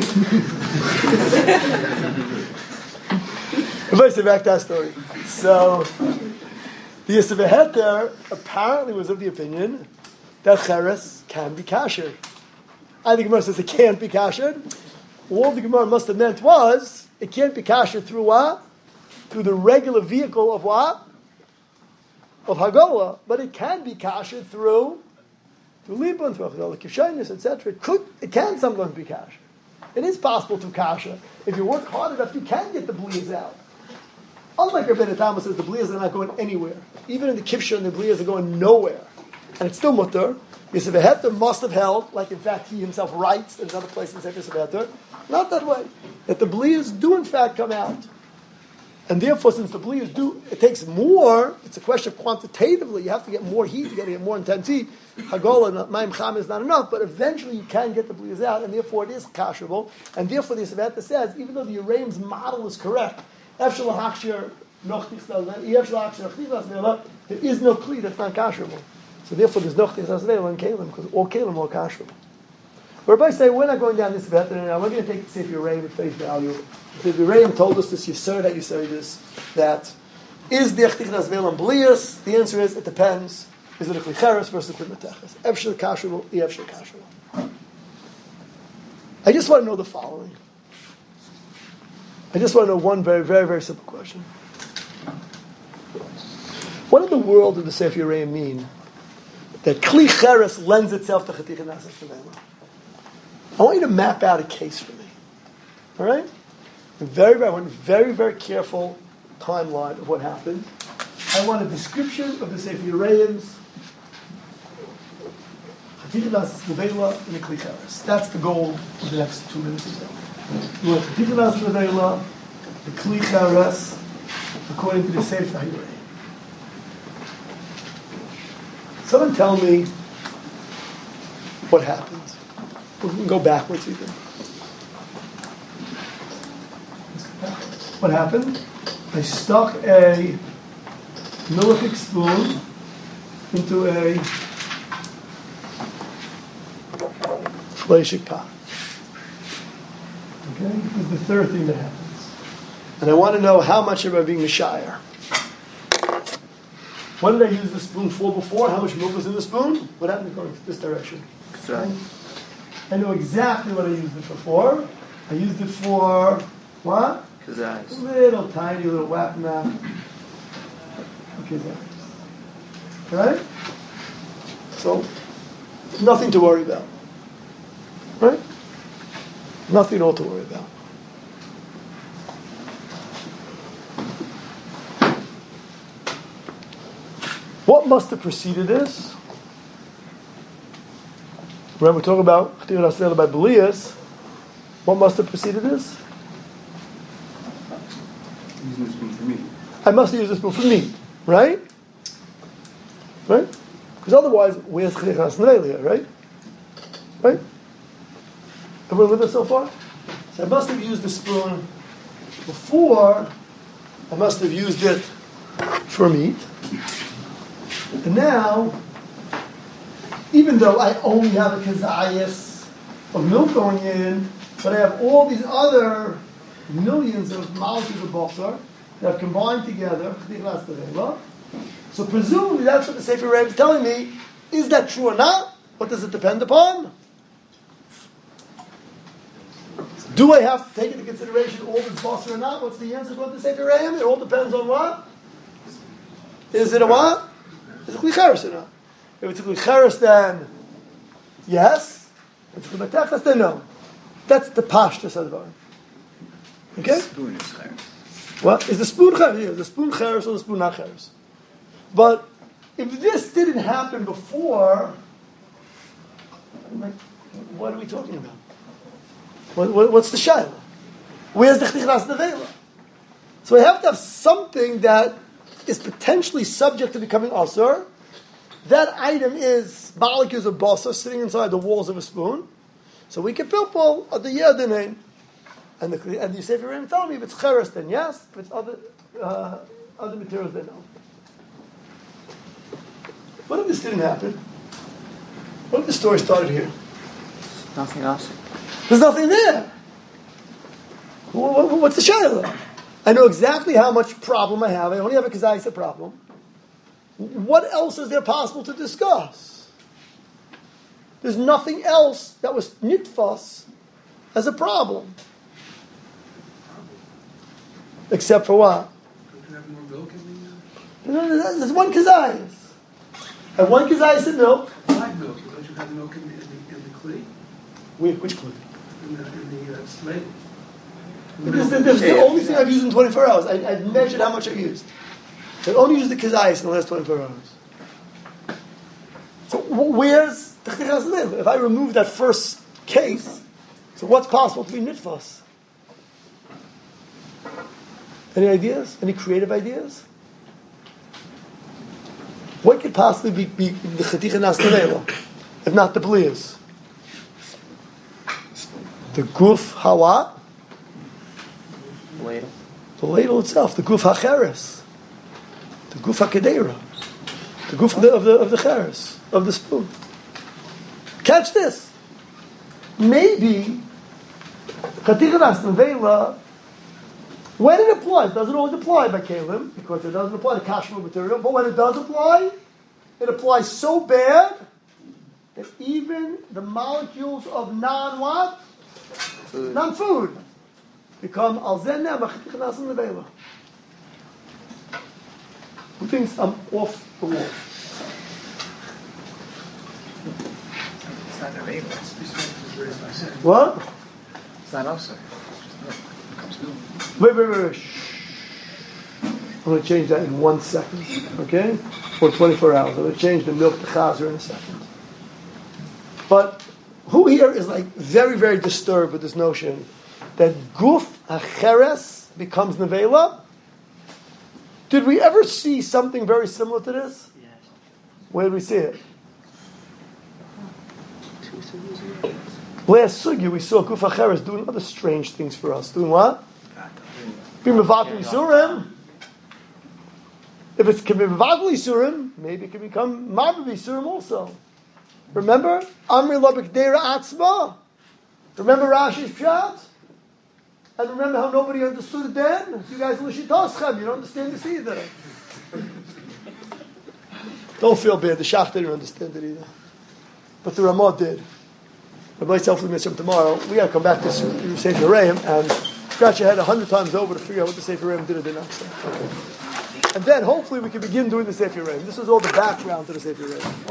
Everybody say back to that story. So, the Yisrael Heter apparently was of the opinion that Cheres can be kasher. I think the Gemara says it can't be kasher. All the Gemara must have meant was, it can't be kasher through what? Through the regular vehicle of what? Of Hagolah. But it can be kasher through Libun, through Hagolah, Kivshaynus, etc. It can sometimes be kasher. It is possible to kasher. If you work hard enough, you can get the blias out. Unlike Rabbeinu Tam says, the blias are not going anywhere. Even in the Kivshon, the blias are going nowhere. And it's still mutter. Yisrael Heter must have held, like in fact he himself writes in another place in Sefer Yisrael Heter, not that way. That the blias do in fact come out. And therefore, since the blias do, it takes more, it's a question of quantitatively, you have to get more heat, you got to get more intense heat. Hagolah, Ma'im Cham is not enough, but eventually you can get the blias out, and therefore it is kasherable. And therefore the Yisrael Heter says, even though the Yereim's model is correct, there is no kli that's not kasherable. So therefore there's no chtichas veil in kelim, because all kelim are kasherable. But everybody say, we're not going down this path, and we're going to take the Sefer Yereim at face value. The Yereim told us this, that you say this, that is the chtichas veil on blias? The answer is, it depends. Is it a klicheres versus a klimeteches? Efshel kashrul, efshel kashrul. I just want to know the following. I just want to know one very, very, very simple question. What in the world did the Sefer Yereim mean that klicheres lends itself to chaticha nasas nevela? I want you to map out a case for me. All right? I want a very, very careful timeline of what happened. I want a description of the Sefer Yereim's chaticha nasas nevela in the klicheres. That's the goal of the next 2 minutes or so. You want chaticha nasas nevela, the klicheres, according to the Sefer Yereim. Someone tell me what happened. We can go backwards even. What happened? I stuck a millific spoon into a fleshik pot. Okay? This is the third thing that happens. And I want to know how much am I being Mishayar. What did I use the spoon for before? How much milk was in the spoon? What happened going this direction? Sorry. I know exactly what I used it for. I used it for what? Kazais. Little tiny little whap map. Okay, right? So nothing to worry about. Right? Nothing at all to worry about. What must have preceded this? Remember, we're talking about Chaticha Nasas Nevela by Belias. What must have preceded this? Using the spoon for meat. I must have used this spoon for meat, right? Right? Because otherwise, where's Chaticha Nasas Nevela, right? Right? Everyone with us so far? So I must have used the spoon before. I must have used it for meat. And now, even though I only have a kazayas of milk going in, but I have all these other millions of molecules of basar that have combined together, so presumably that's what the Sefer Yereim is telling me. Is that true or not? What does it depend upon? Do I have to take into consideration all this basar or not? What's the answer to the Sefer Yereim? It all depends on what? Is it a what? Is it klicheres or not? If it's a klicheres, then yes. If it's a klimeteches, then no. That's the pashtus advar. Okay? The spoon is cheres. What? Is the spoon cheres? Yeah, the spoon cheres or the spoon not cheres? But if this didn't happen before, I'm like, what are we talking about? What's the shayla? Where's the chaticha nasas nevela? So I have to have something that is potentially subject to becoming asur. That item is molecules of basar sitting inside the walls of a spoon. So we can pilpul at the yedin, and the Sefer Yereim tell me if it's cheres then yes, if it's other materials then no. What if this didn't happen? What if the story started here? Nothing else. There's nothing there. What's the shayla? I know exactly how much problem I have. I only have a kazayis problem. What else is there possible to discuss? There's nothing else that was nitfas as a problem. Except for what? Don't you have more milk in the... There's one kazayis. I have one kazayis in milk. Live milk. Don't you have milk in the clay? Which clay? In the slate? This is the only thing I've used in 24 hours. I've measured how much I've used. I've only used the kazayis in the last 24 hours. So where's the chaticha nasas nevela? If I remove that first case, so what's possible to be nitfas? Any ideas? Any creative ideas? What could possibly be the chaticha nasas nevela, if not the blias? The guf hawa? Ladle. The ladle itself, the guf hacheres, the guf hakadera, the guf of the cheres, of the spoon. Catch this. Maybe chaticha nasas nevela, when it applies, it doesn't always apply by kalim, because it doesn't apply to kashmir material, but when it does apply, it applies so bad that even the molecules of non-what? Non-food become al-zenna machtichanas nevela. Who thinks I'm off the wall? It's not available. What? It's not also. It becomes new. Wait. Shh. I'm going to change that in 1 second, okay? Or 24 hours. I'm going to change the milk to chazer in a second. But who here is like very, very disturbed with this notion that guf acheres becomes nevela? Did we ever see something very similar to this? Yes. Where did we see it? Last sugya we saw guf acheres doing other strange things for us. Doing what? Being mevatel isurim. If it can be mevatel isurim, maybe it can become marbav isurim also. Remember? Amri Labik Deira Atzma? Remember Rashi's Pshat? And remember how nobody understood it then? You guys Lishitoschem, you don't understand this either. Don't feel bad, the Shach didn't understand it either. But the Ramah did. Rabbi hopefully miss him tomorrow. We gotta come back to Sefer Reim and scratch your head 100 times over to figure out what the Sefer Reim did or did not say. And then hopefully we can begin doing the Sefer Reim. This was all the background to the Sefer Reim.